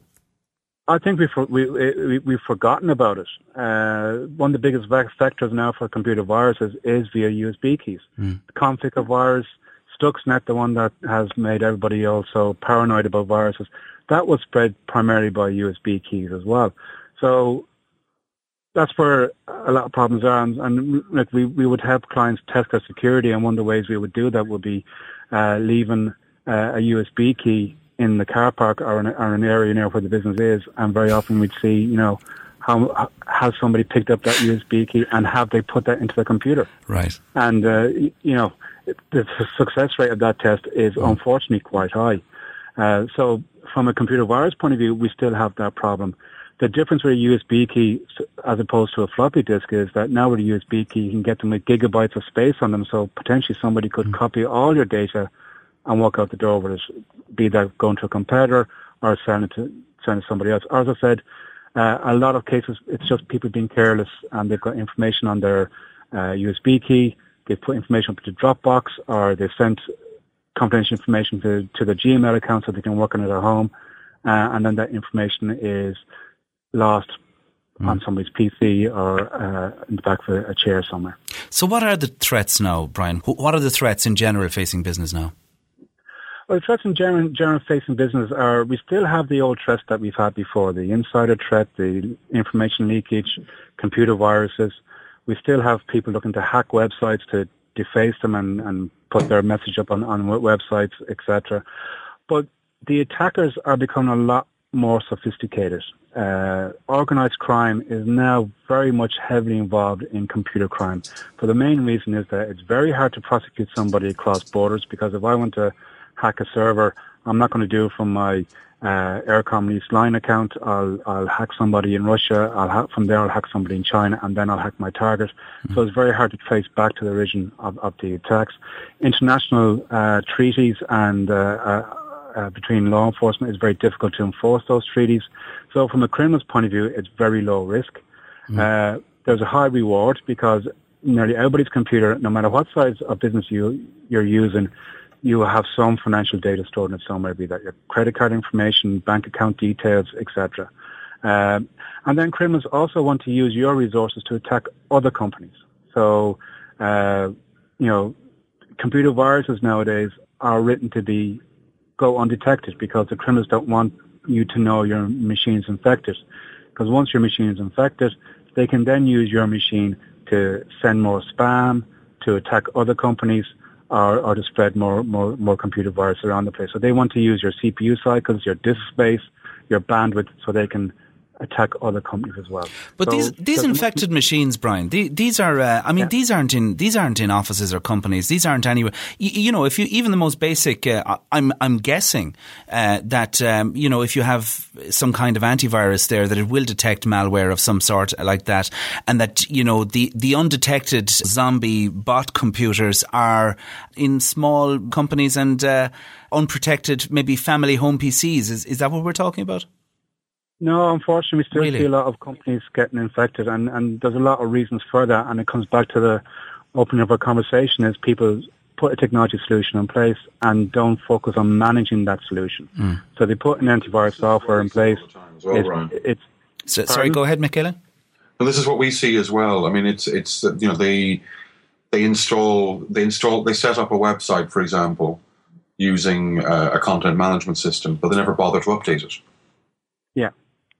I think we've, we, we, we've forgotten about it. Uh, one of the biggest vectors now for computer viruses is via U S B keys. Mm. The Comfigure virus, Stuxnet, the one that has made everybody also paranoid about viruses, that was spread primarily by U S B keys as well. So that's where a lot of problems are, and, and like we, we would help clients test their security, and one of the ways we would do that would be uh, leaving uh, a U S B key in the car park or in, or an area near where the business is, and very often we'd see, you know, how has somebody picked up that U S B key and have they put that into the computer? Right. And uh, you know, the success rate of that test is mm. unfortunately quite high. Uh, so from a computer virus point of view, we still have that problem. The difference with a U S B key as opposed to a floppy disk is that now with a U S B key, you can get them with gigabytes of space on them. So potentially somebody could mm. copy all your data and walk out the door with it, be that going to a competitor or send it to, send it to somebody else. Or as I said, uh, a lot of cases, it's just people being careless and they've got information on their uh, U S B key. They've put information up to Dropbox, or they've sent confidential information to, to the Gmail account so they can work on it at home. Uh, and then that information is lost mm. on somebody's P C or uh, in the back of a, a chair somewhere. So what are the threats now, Brian? What are the threats in general facing business now? Well, the threats in general, general facing business are, we still have the old threats that we've had before, the insider threat, the information leakage, computer viruses. We still have people looking to hack websites to deface them and, and put their message up on, on websites, et cetera. But the attackers are becoming a lot more sophisticated. Uh, organized crime is now very much heavily involved in computer crime. For the main reason is that it's very hard to prosecute somebody across borders, because if I want to hack a server, I'm not going to do it from my uh, Aircom lease line account. I'll, I'll hack somebody in Russia. I'll hack, from there I'll hack somebody in China, and then I'll hack my target. Mm-hmm. So it's very hard to trace back to the origin of, of the attacks. International uh, treaties and uh, uh, Uh, between law enforcement is very difficult to enforce those treaties. So from a criminal's point of view, it's very low risk. Mm. Uh, there's a high reward because nearly everybody's computer, no matter what size of business you, you're using, you will have some financial data stored in it somewhere, be that your credit card information, bank account details, et cetera. Uh, and then criminals also want to use your resources to attack other companies. So, uh, you know, computer viruses nowadays are written to be go undetected because the criminals don't want you to know your machine's infected. Because once your machine is infected, they can then use your machine to send more spam, to attack other companies, or, or to spread more, more, more computer viruses around the place. So they want to use your C P U cycles, your disk space, your bandwidth, so they can attack other companies as well. But so these these infected machines, Brian, they, these are uh, I mean yeah. these aren't in these aren't in offices or companies. These aren't anywhere. You, you know, if you even the most basic, uh, I'm I'm guessing uh, that um, you know, if you have some kind of antivirus there, that it will detect malware of some sort like that, and that, you know, the the undetected zombie bot computers are in small companies and uh, unprotected, maybe family home P Cs. Is is that what we're talking about? No, unfortunately, we still really? see a lot of companies getting infected, and, and there's a lot of reasons for that, and it comes back to the opening of our conversation, is people put a technology solution in place and don't focus on managing that solution. Mm. So they put an antivirus software in place. Well, it's, it's, so, sorry, go ahead, Michaela. Well, this is what we see as well. I mean, it's, it's you know, they, they install, they install, they set up a website, for example, using uh, a content management system, but they never bother to update it. Yeah.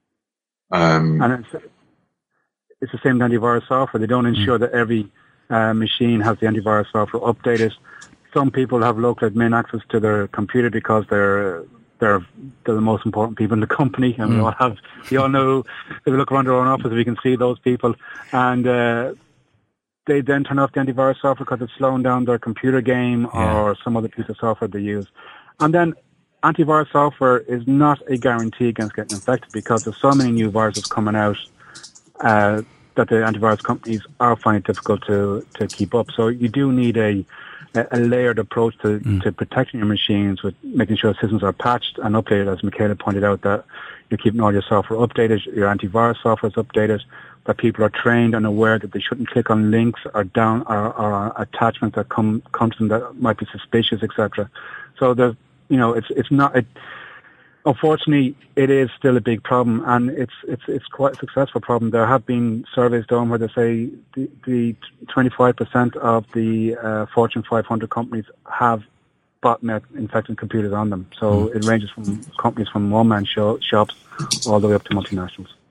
Um, and it's, it's the same with antivirus software. They don't ensure mm. that every uh, machine has the antivirus software updated. Some people have local admin access to their computer because they're they're they're the most important people in the company, and mm. we all have. We all know, if we look around our own office, we can see those people, and uh, they then turn off the antivirus software because it's slowing down their computer game yeah. or some other piece of software they use, and then. Antivirus software is not a guarantee against getting infected because there's so many new viruses coming out uh, that the antivirus companies are finding it difficult to, to keep up. So you do need a, a layered approach to, mm. to protecting your machines, with making sure systems are patched and updated, as Michaela pointed out, that you're keeping all your software updated, your antivirus software is updated, that people are trained and aware that they shouldn't click on links or down or, or attachments that come, come to them that might be suspicious, et cetera. So there's You know, it's it's not. It, unfortunately, it is still a big problem, and it's it's it's quite a successful problem. There have been surveys done where they say the, the twenty-five percent of the uh, Fortune five hundred companies have botnet infected computers on them. So mm. it ranges from companies from one-man show, shops all the way up to multinationals.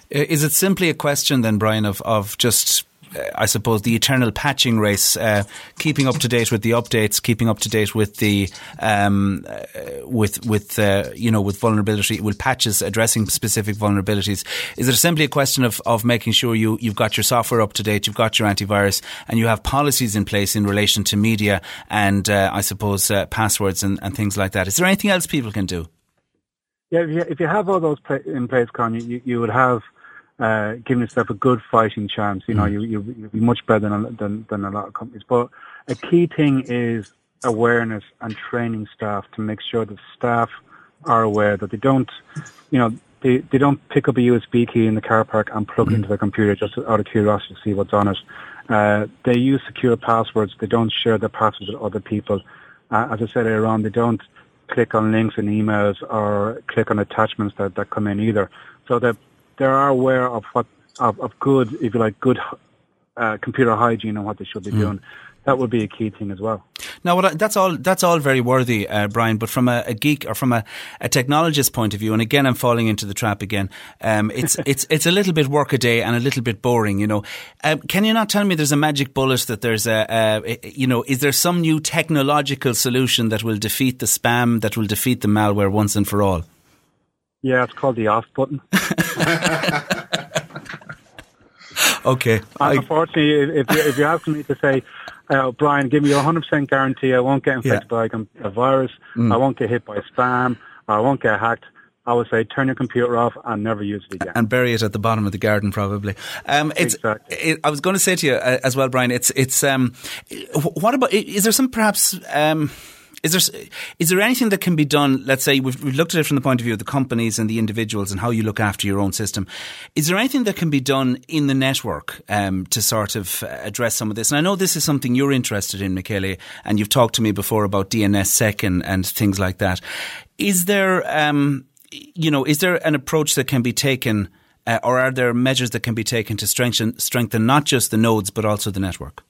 Is it simply a question then, Brian, of, of just, uh, I suppose, the eternal patching race, uh, keeping up to date with the updates, keeping up to date with the, um, uh, with, with, uh, you know, with vulnerability, with patches addressing specific vulnerabilities? Is it simply a question of, of making sure you, you've got your software up to date, you've got your antivirus, and you have policies in place in relation to media and, uh, I suppose, uh, passwords and, and things like that? Is there anything else people can do? Yeah, if you, if you have all those pla- in place, Con, you, you would have uh, given yourself a good fighting chance. You know, you, you, you'd be much better than, than than a lot of companies. But a key thing is awareness and training staff to make sure that staff are aware that they don't, you know, they, they don't pick up a U S B key in the car park and plug it into their computer just out of curiosity to see what's on it. Uh, they use secure passwords. They don't share their passwords with other people. Uh, as I said earlier on, they don't click on links in emails or click on attachments that, that come in either. So that they are aware of what of, of good, if you like, good uh, computer hygiene and what they should be mm. doing. That would be a key thing as well. Now, what I, that's all. That's all very worthy, uh, Brian. But from a, a geek or from a, a technologist point of view, and again, I'm falling into the trap again. Um, it's it's it's a little bit work a day and a little bit boring. You know, um, can you not tell me there's a magic bullet? That there's a, a, you know, is there some new technological solution that will defeat the spam, that will defeat the malware once and for all? Yeah, it's called the off button. Okay. Unfortunately, if you if you ask me to say, Uh, Brian, give me a one hundred percent guarantee I won't get infected yeah. by a virus, mm. I won't get hit by spam, or I won't get hacked, I would say turn your computer off and never use it again. And bury it at the bottom of the garden, probably. Um, it's, exactly. It, I was going to say to you uh, as well, Brian, it's, it's um, what about, is there some perhaps... Um, Is there is there anything that can be done? Let's say we've, we've looked at it from the point of view of the companies and the individuals and how you look after your own system. Is there anything that can be done in the network um, to sort of address some of this? And I know this is something you're interested in, Michele, and you've talked to me before about D N S sec and, and things like that. Is there, um, you know, is there an approach that can be taken, uh, or are there measures that can be taken to strengthen strengthen not just the nodes but also the network?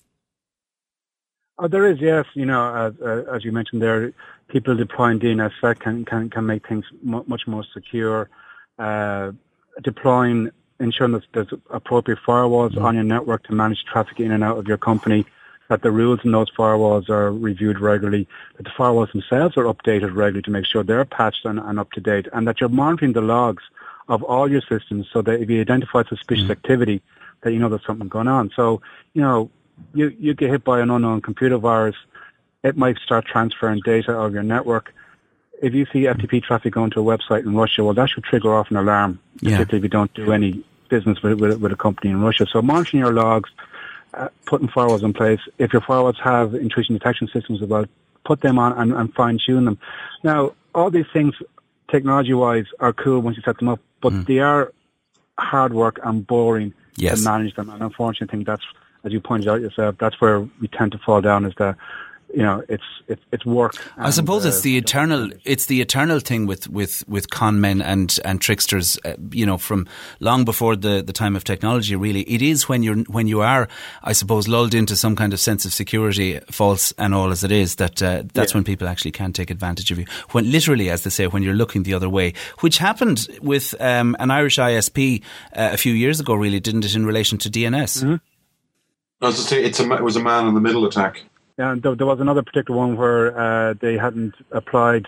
Oh, there is, yes. You know, as, uh, as you mentioned there, people deploying D N S sec can, can, can make things m- much more secure. Uh, deploying, ensuring that there's appropriate firewalls mm-hmm. on your network to manage traffic in and out of your company, that the rules in those firewalls are reviewed regularly, that the firewalls themselves are updated regularly to make sure they're patched and, and up to date, and that you're monitoring the logs of all your systems so that if you identify suspicious mm-hmm. activity, that you know there's something going on. So, you know, You, you get hit by an unknown computer virus, it might start transferring data out of your network. If you see F T P traffic going to a website in Russia, well, that should trigger off an alarm, yeah. particularly if you don't do any business with, with, with a company in Russia. So monitoring your logs, uh, putting firewalls in place. If your firewalls have intrusion detection systems as well, put them on and, and fine-tune them. Now, all these things, technology-wise, are cool once you set them up, but mm. they are hard work and boring yes. to manage them. And unfortunately, I think that's, as you pointed out yourself, that's where we tend to fall down, is that, you know, it's it's it's work. And, I suppose it's uh, the eternal it's the eternal thing with, with, with con men and and tricksters. Uh, you know, from long before the, the time of technology. Really, it is when you're when you are, I suppose, lulled into some kind of sense of security, false and all as it is, that uh, that's yeah. when people actually can take advantage of you. When literally, as they say, when you're looking the other way, which happened with um, an Irish I S P uh, a few years ago. Really, didn't it, in relation to D N S? Mm-hmm. As I say, it's a, it was a man in the middle attack. Yeah, and there, there was another particular one where uh, they hadn't applied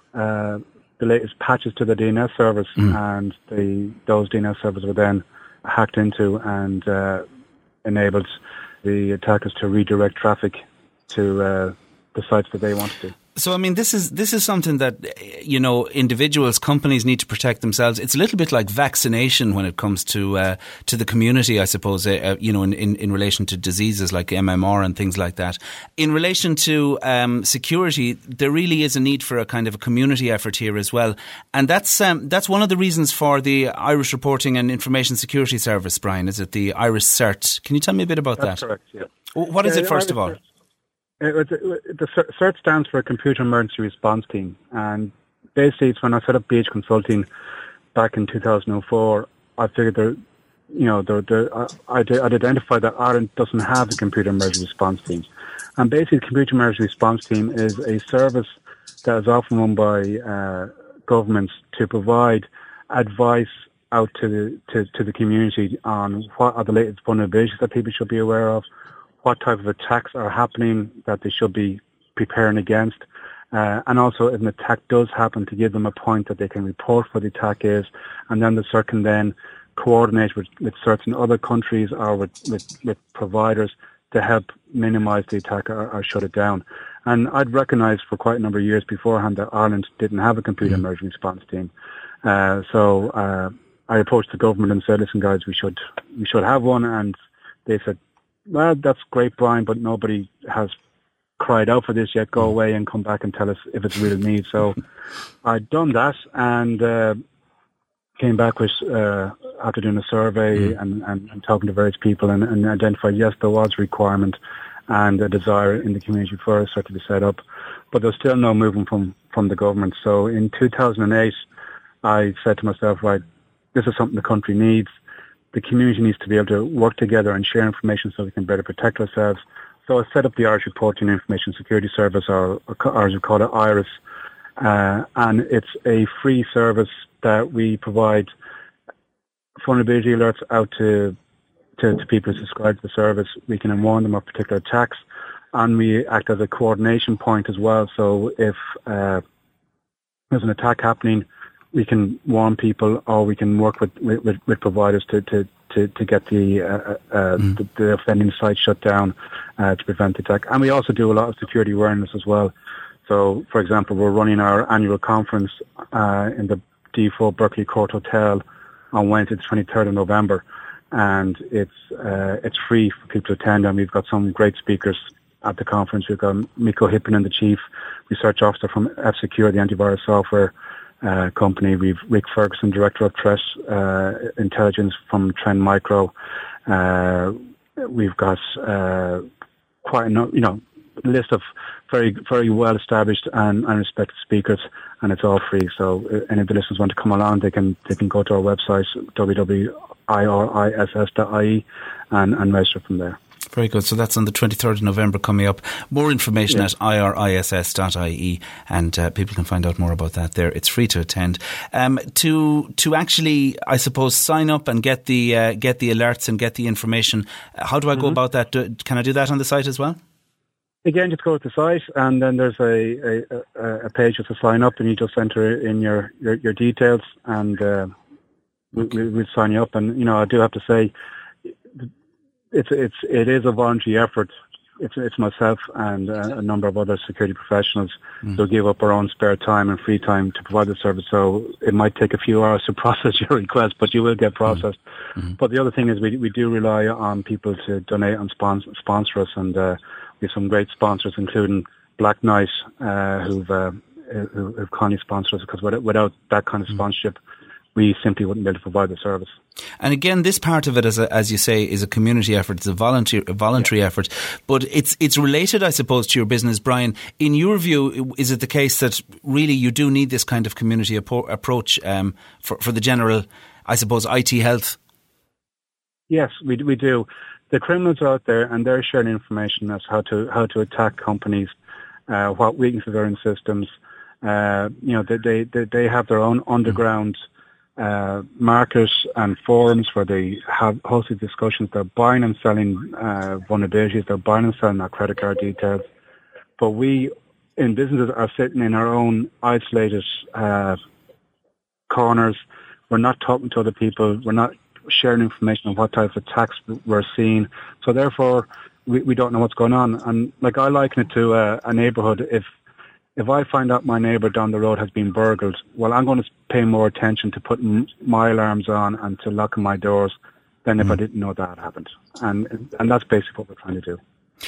uh, the latest patches to the D N S servers, mm. and the, those D N S servers were then hacked into and uh, enabled the attackers to redirect traffic to uh, the sites that they wanted to. So, I mean, this is this is something that, you know, individuals, companies need to protect themselves. It's a little bit like vaccination when it comes to uh, to the community, I suppose, uh, you know, in, in, in relation to diseases like M M R and things like that. In relation to um, security, there really is a need for a kind of a community effort here as well. And that's um, that's one of the reasons for the Irish Reporting and Information Security Service, Brian, is it the Irish CERT? Can you tell me a bit about that's that? Correct, yeah. What is yeah, it, first of all? CERT. It, it, the CERT stands for Computer Emergency Response Team, and basically it's when I set up B H Consulting back in two thousand four, I figured there, you know, there, there, I'd, I'd identified that Ireland doesn't have a Computer Emergency Response Team. And basically the Computer Emergency Response Team is a service that is often run by uh, governments to provide advice out to the to, to the community on what are the latest vulnerabilities that people should be aware of, what type of attacks are happening that they should be preparing against, uh, and also if an attack does happen, to give them a point that they can report what the attack is, and then the C I R can then coordinate with, with certain other countries or with, with, with providers to help minimise the attack or, or shut it down. And I'd recognised for quite a number of years beforehand that Ireland didn't have a computer mm-hmm. emergency response team. Uh, so uh, I approached the government and said, listen guys, we should we should have one. And they said, well, that's great, Brian, but nobody has cried out for this yet. Go away and come back and tell us if it's a real need. So I'd done that and uh, came back with, uh, after doing a survey mm. and, and, and talking to various people and, and identified, yes, there was a requirement and a desire in the community for us to be set up. But there's still no movement from, from the government. So in two thousand eight, I said to myself, right, this is something the country needs. The community needs to be able to work together and share information so we can better protect ourselves. So I set up the Irish Reporting Information Security Service, or, or as we call it, IRIS, uh, and it's a free service that we provide vulnerability alerts out to, to, to people who subscribe to the service. We can warn them of particular attacks, and we act as a coordination point as well. So if uh, there's an attack happening, we can warn people, or we can work with, with, with providers to, to, to, to get the, uh, uh, mm. the the offending site shut down uh, to prevent the attack. And we also do a lot of security awareness as well. So, for example, we're running our annual conference uh, in the D four Berkeley Court Hotel on Wednesday, the twenty-third of November, and it's uh, it's free for people to attend. And we've got some great speakers at the conference. We've got Mikko Hipponen, the Chief Research Officer from F-Secure, the antivirus software uh, company. We've Rick Ferguson, Director of Threat uh, Intelligence from Trend Micro. Uh, we've got uh, quite a no, you know list of very very well established and, and respected speakers, and it's all free. So uh, any of the listeners want to come along, they can they can go to our website w w w dot i r i s s dot i e and, and register from there. Very good. So that's on the twenty-third of November coming up. More information yeah. at i r i s s dot i e, and uh, people can find out more about that there. It's free to attend. Um, to to actually, I suppose, sign up and get the uh, get the alerts and get the information. How do I mm-hmm. go about that? Do, can I do that on the site as well? Again, just go to the site, and then there's a, a, a page just to sign up, and you just enter in your, your, your details, and uh, we, we, we'll sign you up. And, you know, I do have to say, it's it's it is a voluntary effort. It's it's myself and uh, a number of other security professionals mm. who give up our own spare time and free time to provide the service. So it might take a few hours to process your request, but you will get processed. Mm-hmm. But the other thing is we we do rely on people to donate and sponsor, sponsor us, and uh, we have some great sponsors, including Black Knight, uh, who've, uh, who, who've kindly sponsored us, because without, without that kind of sponsorship, we simply wouldn't be able to provide the service. And again, this part of it, as a, as you say, is a community effort. It's a voluntary, a voluntary yeah. effort. But it's it's related, I suppose, to your business, Brian. In your view, is it the case that really you do need this kind of community apo- approach um, for, for the general, I suppose, I T health? Yes, we we do. The criminals are out there, and they're sharing information as how to how to attack companies, uh, what weaknesses are in systems. Uh, you know, they, they they have their own underground uh, market and forums where they have hosted discussions. They're buying and selling uh, vulnerabilities. They're buying and selling our credit card details. But we, in businesses, are sitting in our own isolated uh, corners. We're not talking to other people. We're not sharing information on what types of attacks we're seeing. So therefore, we, we don't know what's going on. And like I liken it to a, a neighbourhood. If if I find out my neighbour down the road has been burgled, well, I'm going to pay more attention to putting my alarms on and to locking my doors than if mm. I didn't know that happened. And and that's basically what we're trying to do.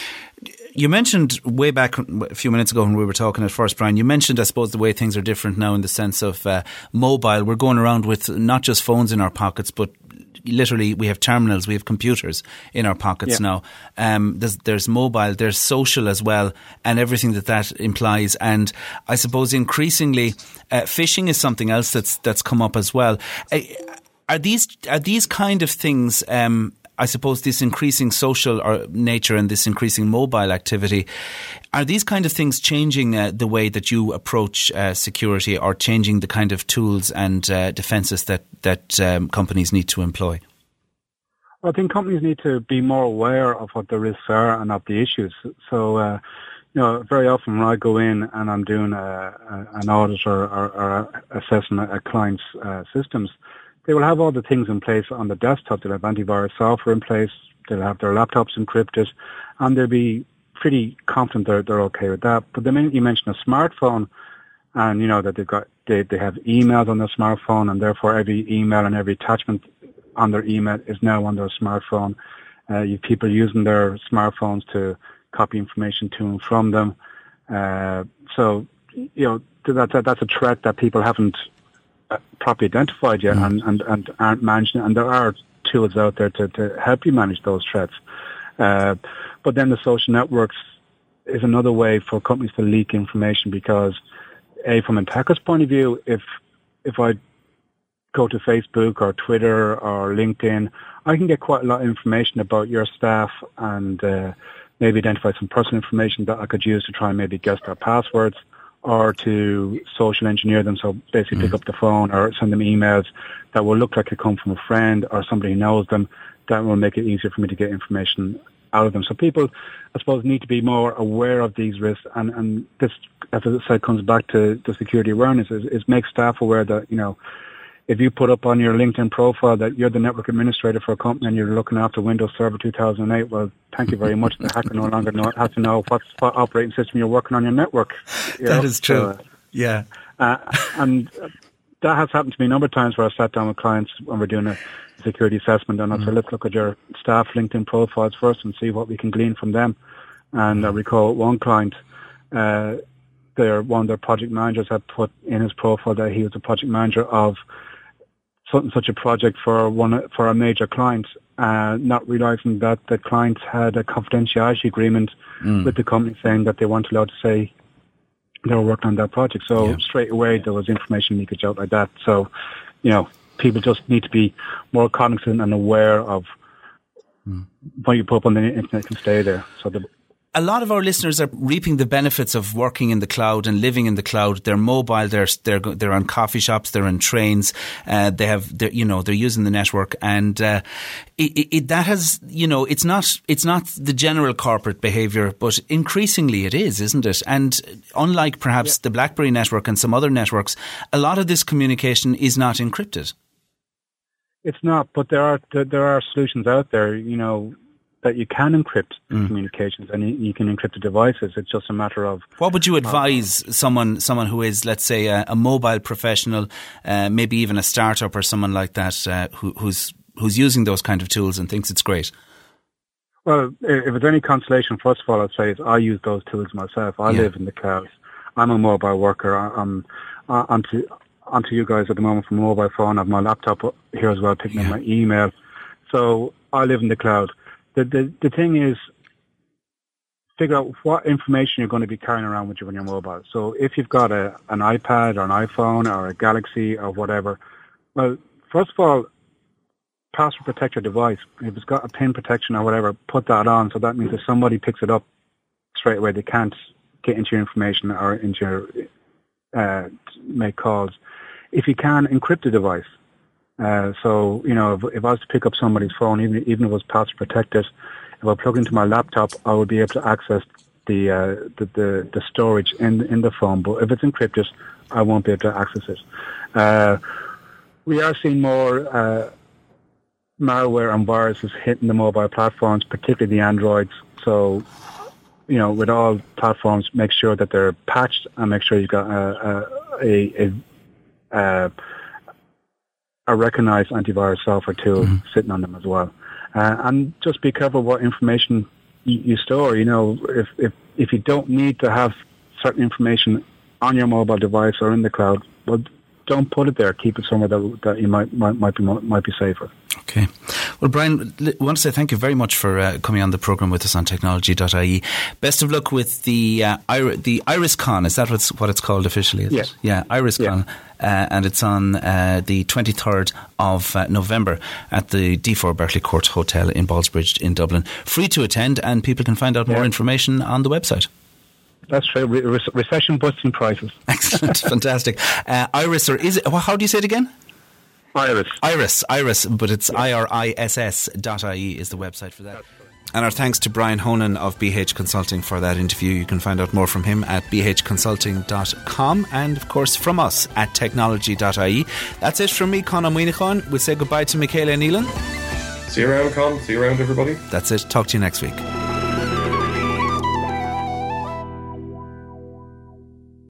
You mentioned way back a few minutes ago when we were talking at first, Brian, you mentioned, I suppose, the way things are different now in the sense of uh, mobile. We're going around with not just phones in our pockets, but literally we have terminals, we have computers in our pockets yeah. now. Um, there's, there's mobile, there's social as well, and everything that that implies. And I suppose increasingly uh, phishing is something else that's that's come up as well. Uh, are these are these kind of things? Um, I suppose, this increasing social or nature and this increasing mobile activity, are these kind of things changing uh, the way that you approach uh, security, or changing the kind of tools and uh, defences that, that um, companies need to employ? I think companies need to be more aware of what the risks are and of the issues. So, uh, you know, very often when I go in and I'm doing a, a, an audit or, or, or assessing a client's uh, systems, they will have all the things in place on the desktop. They'll have antivirus software in place. They'll have their laptops encrypted, and they'll be pretty confident they're, they're okay with that. But the minute you mention a smartphone, and you know that they've got they, they have emails on their smartphone, and therefore every email and every attachment on their email is now on their smartphone. Uh, you have people using their smartphones to copy information to and from them. Uh, so, you know, that, that, that's a threat that people haven't uh, properly identified yet, mm. and, and, and aren't managing. And there are tools out there to, to help you manage those threats. Uh, but then the social networks is another way for companies to leak information, because, A, from an attacker's point of view, if if I go to Facebook or Twitter or LinkedIn, I can get quite a lot of information about your staff, and uh, maybe identify some personal information that I could use to try and maybe guess their passwords, or to social engineer them. So basically mm. pick up the phone or send them emails that will look like they come from a friend or somebody who knows them. That will make it easier for me to get information out of them. So people, I suppose, need to be more aware of these risks. And, and this, as I said, comes back to the security awareness, is, is make staff aware that, you know, if you put up on your LinkedIn profile that you're the network administrator for a company and you're looking after Windows Server two thousand eight, well, thank you very much. The hacker no longer know, has to know what, what operating system you're working on your network. You that know? is true. So, uh, yeah. Uh, and that has happened to me a number of times where I sat down with clients when we're doing a security assessment, and I mm. said, let's look at your staff LinkedIn profiles first and see what we can glean from them. And I recall one client, uh, their, one of their project managers had put in his profile that he was a project manager of something such a project for one for a major client, uh, not realizing that the client had a confidentiality agreement mm. with the company saying that they weren't allowed to say they were working on that project. So yeah. straight away there was information leakage out like that. So, you know, people just need to be more cognizant and aware of mm. what you put up on the internet can stay there. So the A lot of our listeners are reaping the benefits of working in the cloud and living in the cloud. They're mobile. They're they're they're on coffee shops. They're in trains. Uh, they have, you know, they're using the network, and uh, it, it, that has, you know, it's not it's not the general corporate behaviour, but increasingly it is, isn't it? And unlike perhaps yeah. the BlackBerry network and some other networks, a lot of this communication is not encrypted. It's not, but there are there are solutions out there, you know, that you can encrypt mm. communications, and you, you can encrypt the devices. It's just a matter of... What would you advise uh, someone someone who is, let's say, a, a mobile professional, uh, maybe even a startup or someone like that, uh, who, who's who's using those kind of tools and thinks it's great? Well, if it's any consolation, first of all, I'd say is I use those tools myself. I yeah. live in the cloud. I'm a mobile worker. I'm, I'm to, I'm to you guys at the moment from a mobile phone. I have my laptop here as well, picking yeah. up my email. So I live in the cloud. The, the the thing is, figure out what information you're going to be carrying around with you when you're mobile. So if you've got a an iPad or an iPhone or a Galaxy or whatever, well, first of all, password protect your device. If it's got a PIN protection or whatever, put that on. So that means if somebody picks it up straight away, they can't get into your information or into your uh, make calls. If you can, encrypt the device. Uh, so, you know, if, if I was to pick up somebody's phone, even even if it was password protected, if I plug into my laptop, I would be able to access the uh, the, the the storage in in the phone. But if it's encrypted, I won't be able to access it. Uh, we are seeing more uh, malware and viruses hitting the mobile platforms, particularly the Androids. So, you know, with all platforms, make sure that they're patched and make sure you've got a a, a, a a recognized antivirus software tool mm-hmm. sitting on them as well. Uh, and just be careful what information you, you store. You know, if, if if you don't need to have certain information on your mobile device or in the cloud, well, don't put it there. Keep it somewhere that that you might might, might be might be safer. Okay. Well, Brian, I want to say thank you very much for uh, coming on the programme with us on technology dot I E. Best of luck with the uh, Iri- the IrisCon. Is that what's, what it's called officially? Is yeah. It? Yeah, IrisCon. Yeah. uh, and it's on uh, the twenty-third of uh, November at the D four Berkeley Court Hotel in Ballsbridge in Dublin. Free to attend, and people can find out yeah. more information on the website. That's true. Re- recession busting prices. Excellent, fantastic. Uh, Iris, or is it? How do you say it again? Iris. Iris, Iris, but it's I R I S S dot I E is the website for that. And our thanks to Brian Honan of B H Consulting for that interview. You can find out more from him at b h consulting dot com, and of course from us at technology dot I E. That's it from me, Conor Moynihan. We'll say goodbye to Michaela Nealon. See you around, Con. See you around, everybody. That's it. Talk to you next week.